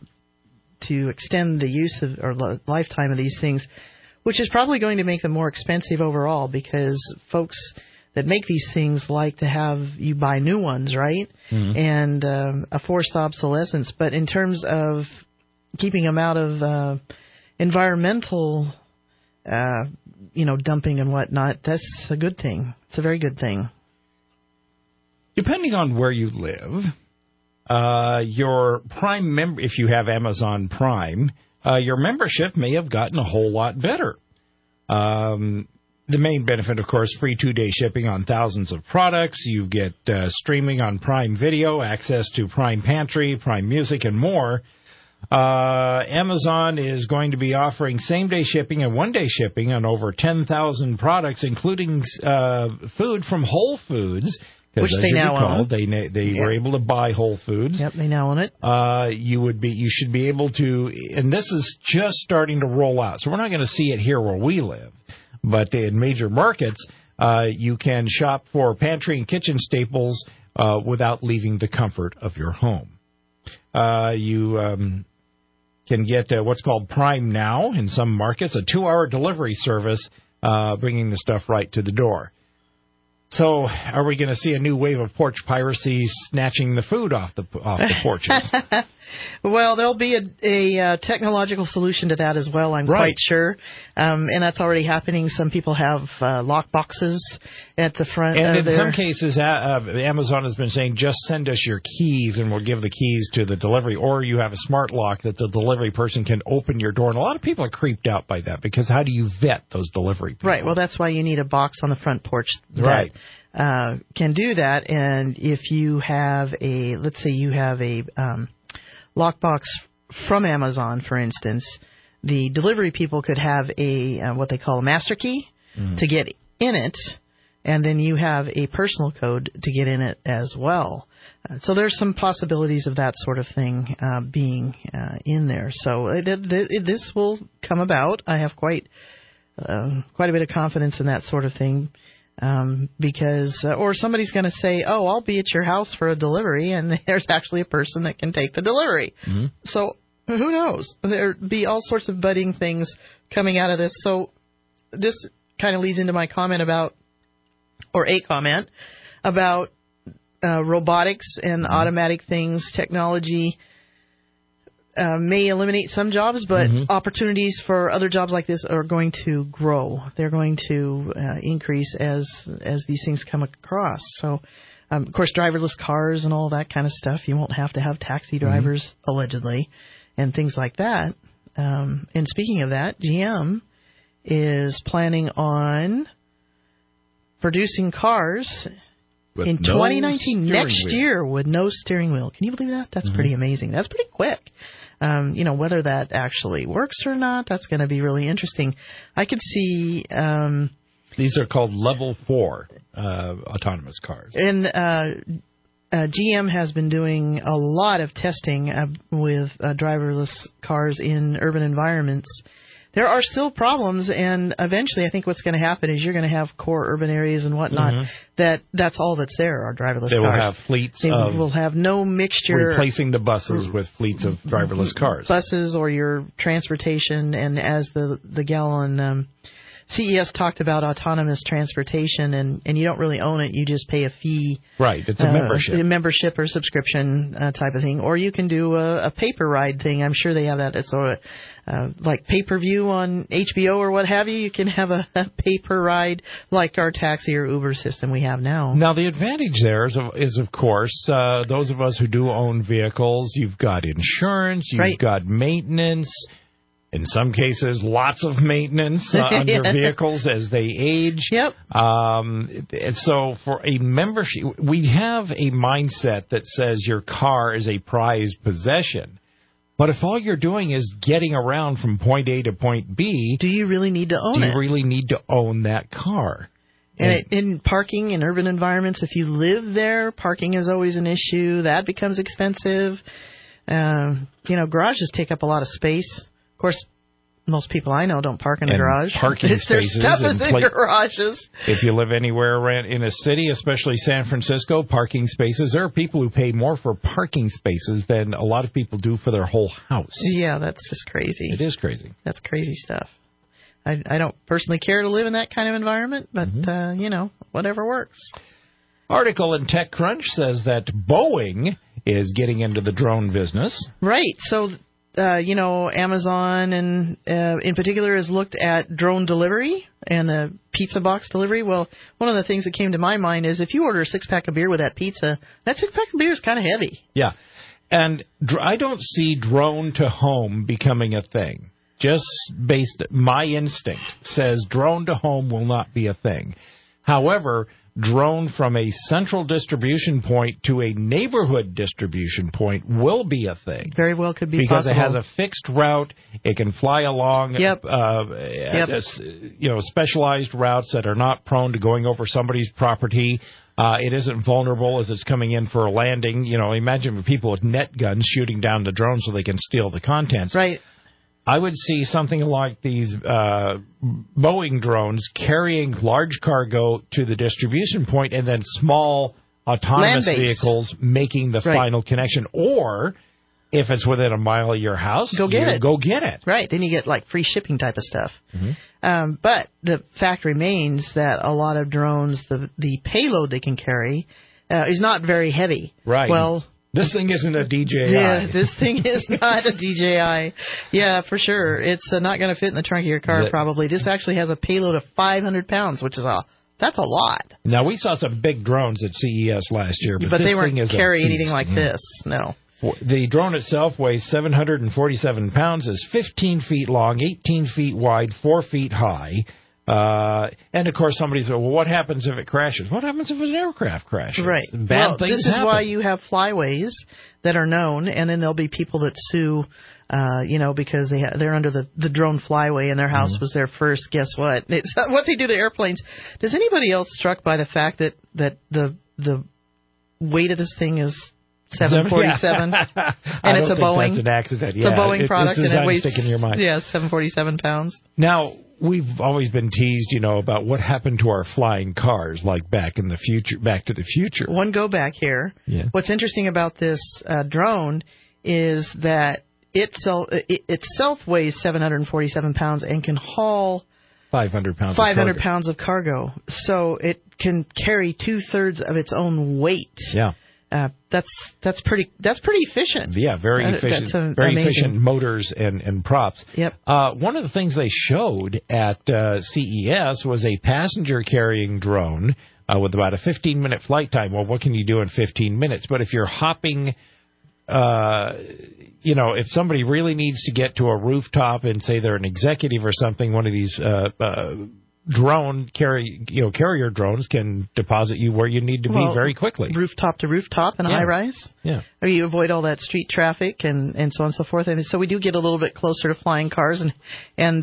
extend the use of or the lifetime of these things, which is probably going to make them more expensive overall, because folks that make these things like to have you buy new ones, right? Mm-hmm. And a forced obsolescence. But in terms of keeping them out of environmental, dumping and whatnot, that's a good thing. It's a very good thing. Depending on where you live, your Prime member, if you have Amazon Prime, your membership may have gotten a whole lot better. The main benefit, of course, free 2-day shipping on thousands of products. You get streaming on Prime Video, access to Prime Pantry, Prime Music, and more. Amazon is going to be offering same-day shipping and one-day shipping on over 10,000 products, including food from Whole Foods. Which they now own. They were able to buy Whole Foods. Yep, they now own it. You should be able to, and this is just starting to roll out, so we're not going to see it here where we live. But in major markets, you can shop for pantry and kitchen staples without leaving the comfort of your home. You can get what's called Prime Now in some markets, a 2-hour delivery service bringing the stuff right to the door. So, are we going to see a new wave of porch piracy snatching the food off the porches? Well, there'll be a technological solution to that as well, I'm quite sure. And that's already happening. Some people have lock boxes at the front. And in some cases, Amazon has been saying, just send us your keys and we'll give the keys to the delivery. Or you have a smart lock that the delivery person can open your door. And a lot of people are creeped out by that because how do you vet those delivery people? Right. Well, that's why you need a box on the front porch that can do that. And if you have let's say you have a lockbox from Amazon, for instance, the delivery people could have what they call a master key to get in it, and then you have a personal code to get in it as well. So there's some possibilities of that sort of thing being in there. So this will come about. I have quite a bit of confidence in that sort of thing. Because or somebody's going to say, oh, I'll be at your house for a delivery, and there's actually a person that can take the delivery. Mm-hmm. So who knows? There'll be all sorts of budding things coming out of this. So this kind of leads into my comment about robotics and automatic things. Technology may eliminate some jobs, but opportunities for other jobs like this are going to grow. They're going to increase as these things come across. So, of course, driverless cars and all that kind of stuff. You won't have to have taxi drivers, allegedly, and things like that. And speaking of that, GM is planning on producing cars in 2019, next year, with no steering wheel. Can you believe that? That's pretty amazing. That's pretty quick. Whether that actually works or not, that's going to be really interesting. I could see... These are called Level 4 autonomous cars. And GM has been doing a lot of testing with driverless cars in urban environments. There are still problems, and eventually I think what's going to happen is you're going to have core urban areas and whatnot that's all that's there are driverless cars. They will have fleets They will have no mixture. Replacing the buses with fleets of driverless cars. Buses or your transportation, and as the gal on CES talked about autonomous transportation, and you don't really own it, you just pay a fee. Right, it's a membership. A membership or subscription type of thing. Or you can do a pay-per ride thing. I'm sure they have that. It's sort of like pay-per-view on HBO or what have you. You can have a pay-per ride like our taxi or Uber system we have now. Now, the advantage there is of course, those of us who do own vehicles, you've got insurance, you've got maintenance. In some cases, lots of maintenance on your vehicles as they age. Yep. And so for a membership, we have a mindset that says your car is a prized possession. But if all you're doing is getting around from point A to point B... Do you really need to own it? Do you really need to own that car? And in parking in urban environments, if you live there, parking is always an issue. That becomes expensive. Garages take up a lot of space. Of course, most people I know don't park in a garage. Parking spaces. Their stuff is in garages. If you live anywhere around in a city, especially San Francisco, parking spaces. There are people who pay more for parking spaces than a lot of people do for their whole house. Yeah, that's just crazy. It is crazy. That's crazy stuff. I don't personally care to live in that kind of environment, but, whatever works. Article in TechCrunch says that Boeing is getting into the drone business. Right. So... Amazon and in particular has looked at drone delivery and the pizza box delivery. Well, one of the things that came to my mind is if you order a 6-pack of beer with that pizza, that 6-pack of beer is kind of heavy. Yeah. And I don't see drone to home becoming a thing. Just based, my instinct says drone to home will not be a thing. However, drone from a central distribution point to a neighborhood distribution point will be a thing. Very well could be because possible. It has a fixed route. It can fly along specialized routes that are not prone to going over somebody's property. It isn't vulnerable as it's coming in for a landing. Imagine people with net guns shooting down the drone so they can steal the contents. Right. I would see something like these Boeing drones carrying large cargo to the distribution point and then small autonomous vehicles making the final connection. Or If it's within a mile of your house, go get it. Go get it. Right. Then you get like free shipping type of stuff. Mm-hmm. But the fact remains that a lot of drones, the payload they can carry is not very heavy. Right. Well, this thing isn't a DJI. Yeah, this thing is not a DJI. Yeah, for sure. It's not going to fit in the trunk of your car probably. This actually has a payload of 500 pounds, which is that's a lot. Now, we saw some big drones at CES last year, but they this weren't thing is carry anything like this. No. The drone itself weighs 747 pounds, is 15 feet long, 18 feet wide, 4 feet high. And, of course, somebody said, well, what happens if it crashes? What happens if an aircraft crashes? Right. Bad things this is happen. why you have flyways that are known, and then there'll be people that sue, because they're under the drone flyway and their house was there first. Guess what? It's what they do to airplanes. Does anybody else struck by the fact that the weight of this thing is 747, and it's a Boeing? That's an accident. It's a Boeing product, and it weighs stick in your mind. 747 pounds. Now, we've always been teased, about what happened to our flying cars, like Back to the Future. One go back here. Yeah. What's interesting about this drone is that it itself weighs 747 pounds and can haul 500 pounds. 500 pounds of cargo. So it can carry 2/3 of its own weight. Yeah. That's pretty efficient. Yeah, very efficient. That's very amazing. efficient motors and props. Yep. One of the things they showed at CES was a passenger carrying drone with about a 15-minute flight time. Well, what can you do in 15 minutes? But if you're hopping, if somebody really needs to get to a rooftop and say they're an executive or something, one of these carrier drones can deposit you where you need to be very quickly. Rooftop to rooftop in a high rise. Yeah. Or you avoid all that street traffic and so on and so forth. And so we do get a little bit closer to flying cars and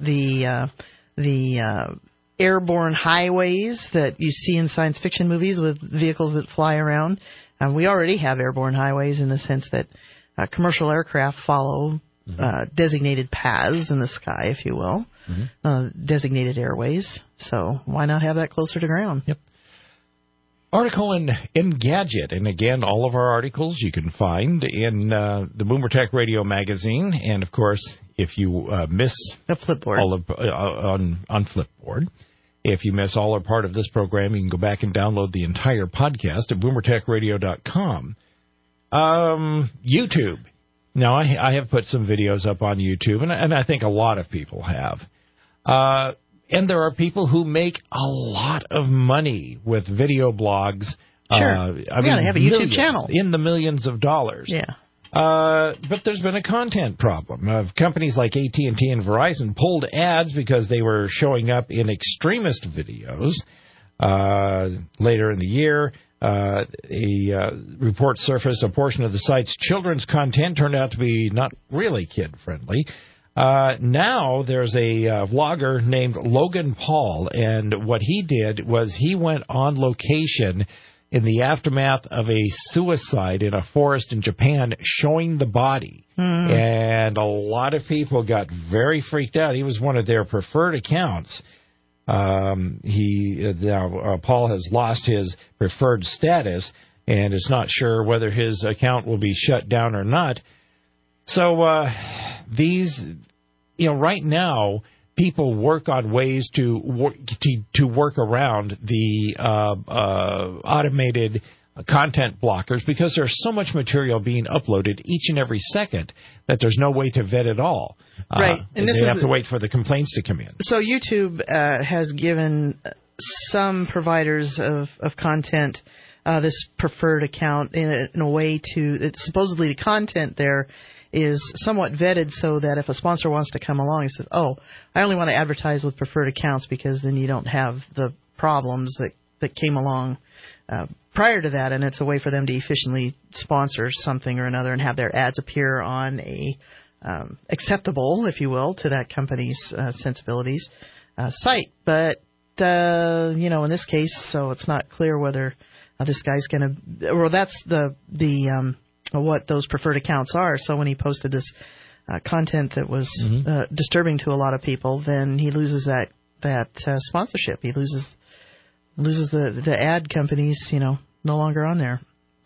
the airborne highways that you see in science fiction movies with vehicles that fly around. We already have airborne highways in the sense that commercial aircraft follow designated paths in the sky, if you will, designated airways. So why not have that closer to ground? Yep. Article in Engadget, and again, all of our articles you can find in the Boomer Tech Radio magazine, and of course, if you miss the Flipboard all of, on Flipboard, if you miss all or part of this program, you can go back and download the entire podcast at boomertechradio.com. YouTube. Now, I have put some videos up on YouTube, and I think a lot of people have. And there are people who make a lot of money with video blogs. Sure. They have a YouTube channel. In the millions of dollars. Yeah. But there's been a content problem. Companies like AT&T and Verizon pulled ads because they were showing up in extremist videos. Later in the year, a report surfaced a portion of the site's children's content turned out to be not really kid-friendly. Now there's a vlogger named Logan Paul, and what he did was he went on location in the aftermath of a suicide in a forest in Japan, showing the body. And a lot of people got very freaked out. He was one of their preferred accounts. Paul has lost his preferred status and is not sure whether his account will be shut down or not. So right now, people work on ways to work around the automated content blockers because there's so much material being uploaded each and every second that there's no way to vet it all. Right. And they have to wait for the complaints to come in. So YouTube has given some providers of content this preferred account in a way to supposedly the content there is somewhat vetted so that if a sponsor wants to come along and says, oh, I only want to advertise with preferred accounts because then you don't have the problems that came along prior to that, and it's a way for them to efficiently sponsor something or another and have their ads appear on a acceptable, if you will, to that company's sensibilities site. But, in this case, so it's not clear whether this guy's going to – well, that's the what those preferred accounts are. So when he posted this content that was disturbing to a lot of people, then he loses that sponsorship. He loses the ad companies, no longer on there.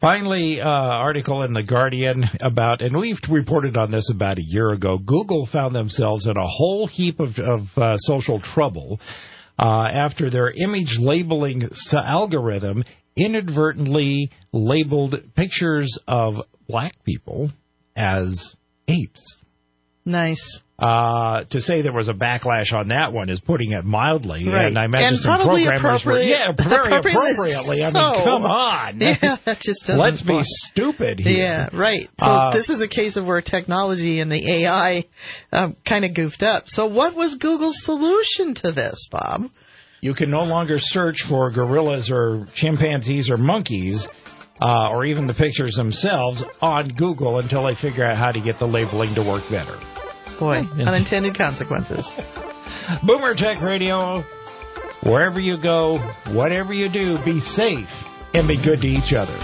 Finally, article in The Guardian about, and we've reported on this about a year ago, Google found themselves in a whole heap of social trouble after their image labeling algorithm inadvertently labeled pictures of black people as apes. Nice. To say there was a backlash on that one is putting it mildly. Right. And I imagine some programmers were, very appropriately. I mean, come on. Yeah, that just doesn't Let's be stupid here. Yeah, right. So this is a case of where technology and the AI kind of goofed up. So what was Google's solution to this, Bob? You can no longer search for gorillas or chimpanzees or monkeys or even the pictures themselves on Google until they figure out how to get the labeling to work better. Boy, unintended consequences. Boomer Tech Radio, wherever you go, whatever you do, be safe and be good to each other.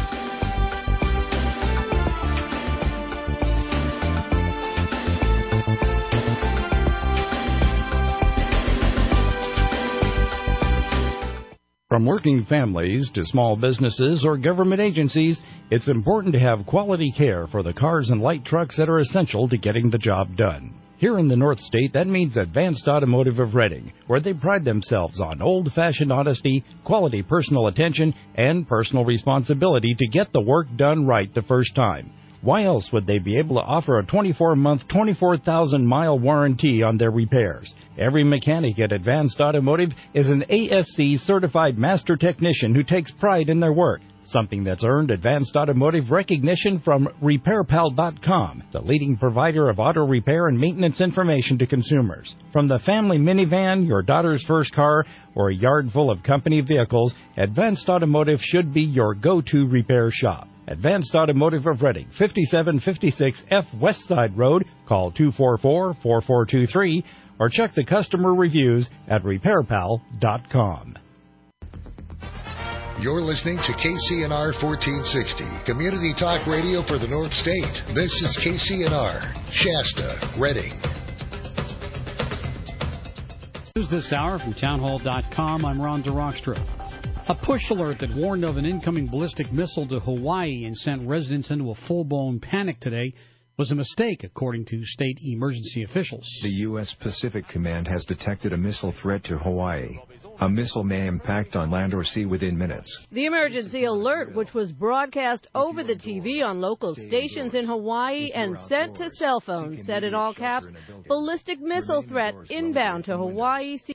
From working families to small businesses or government agencies, it's important to have quality care for the cars and light trucks that are essential to getting the job done. Here in the North State, that means Advanced Automotive of Reading, where they pride themselves on old-fashioned honesty, quality personal attention, and personal responsibility to get the work done right the first time. Why else would they be able to offer a 24-month, 24,000-mile warranty on their repairs? Every mechanic at Advanced Automotive is an ASC-certified master technician who takes pride in their work, something that's earned Advanced Automotive recognition from RepairPal.com, the leading provider of auto repair and maintenance information to consumers. From the family minivan, your daughter's first car, or a yard full of company vehicles, Advanced Automotive should be your go-to repair shop. Advanced Automotive of Reading, 5756 F West Side Road. Call 244-4423 or check the customer reviews at RepairPal.com. You're listening to KCNR 1460, Community Talk Radio for the North State. This is KCNR, Shasta, Reading. News this hour from townhall.com. I'm Ron DeRockstra. A push alert that warned of an incoming ballistic missile to Hawaii and sent residents into a full-blown panic today was a mistake, according to state emergency officials. The U.S. Pacific Command has detected a missile threat to Hawaii. A missile may impact on land or sea within minutes. The emergency alert, which was broadcast over the TV on local stations in Hawaii and sent to cell phones, said in all caps, ballistic missile threat inbound to Hawaii.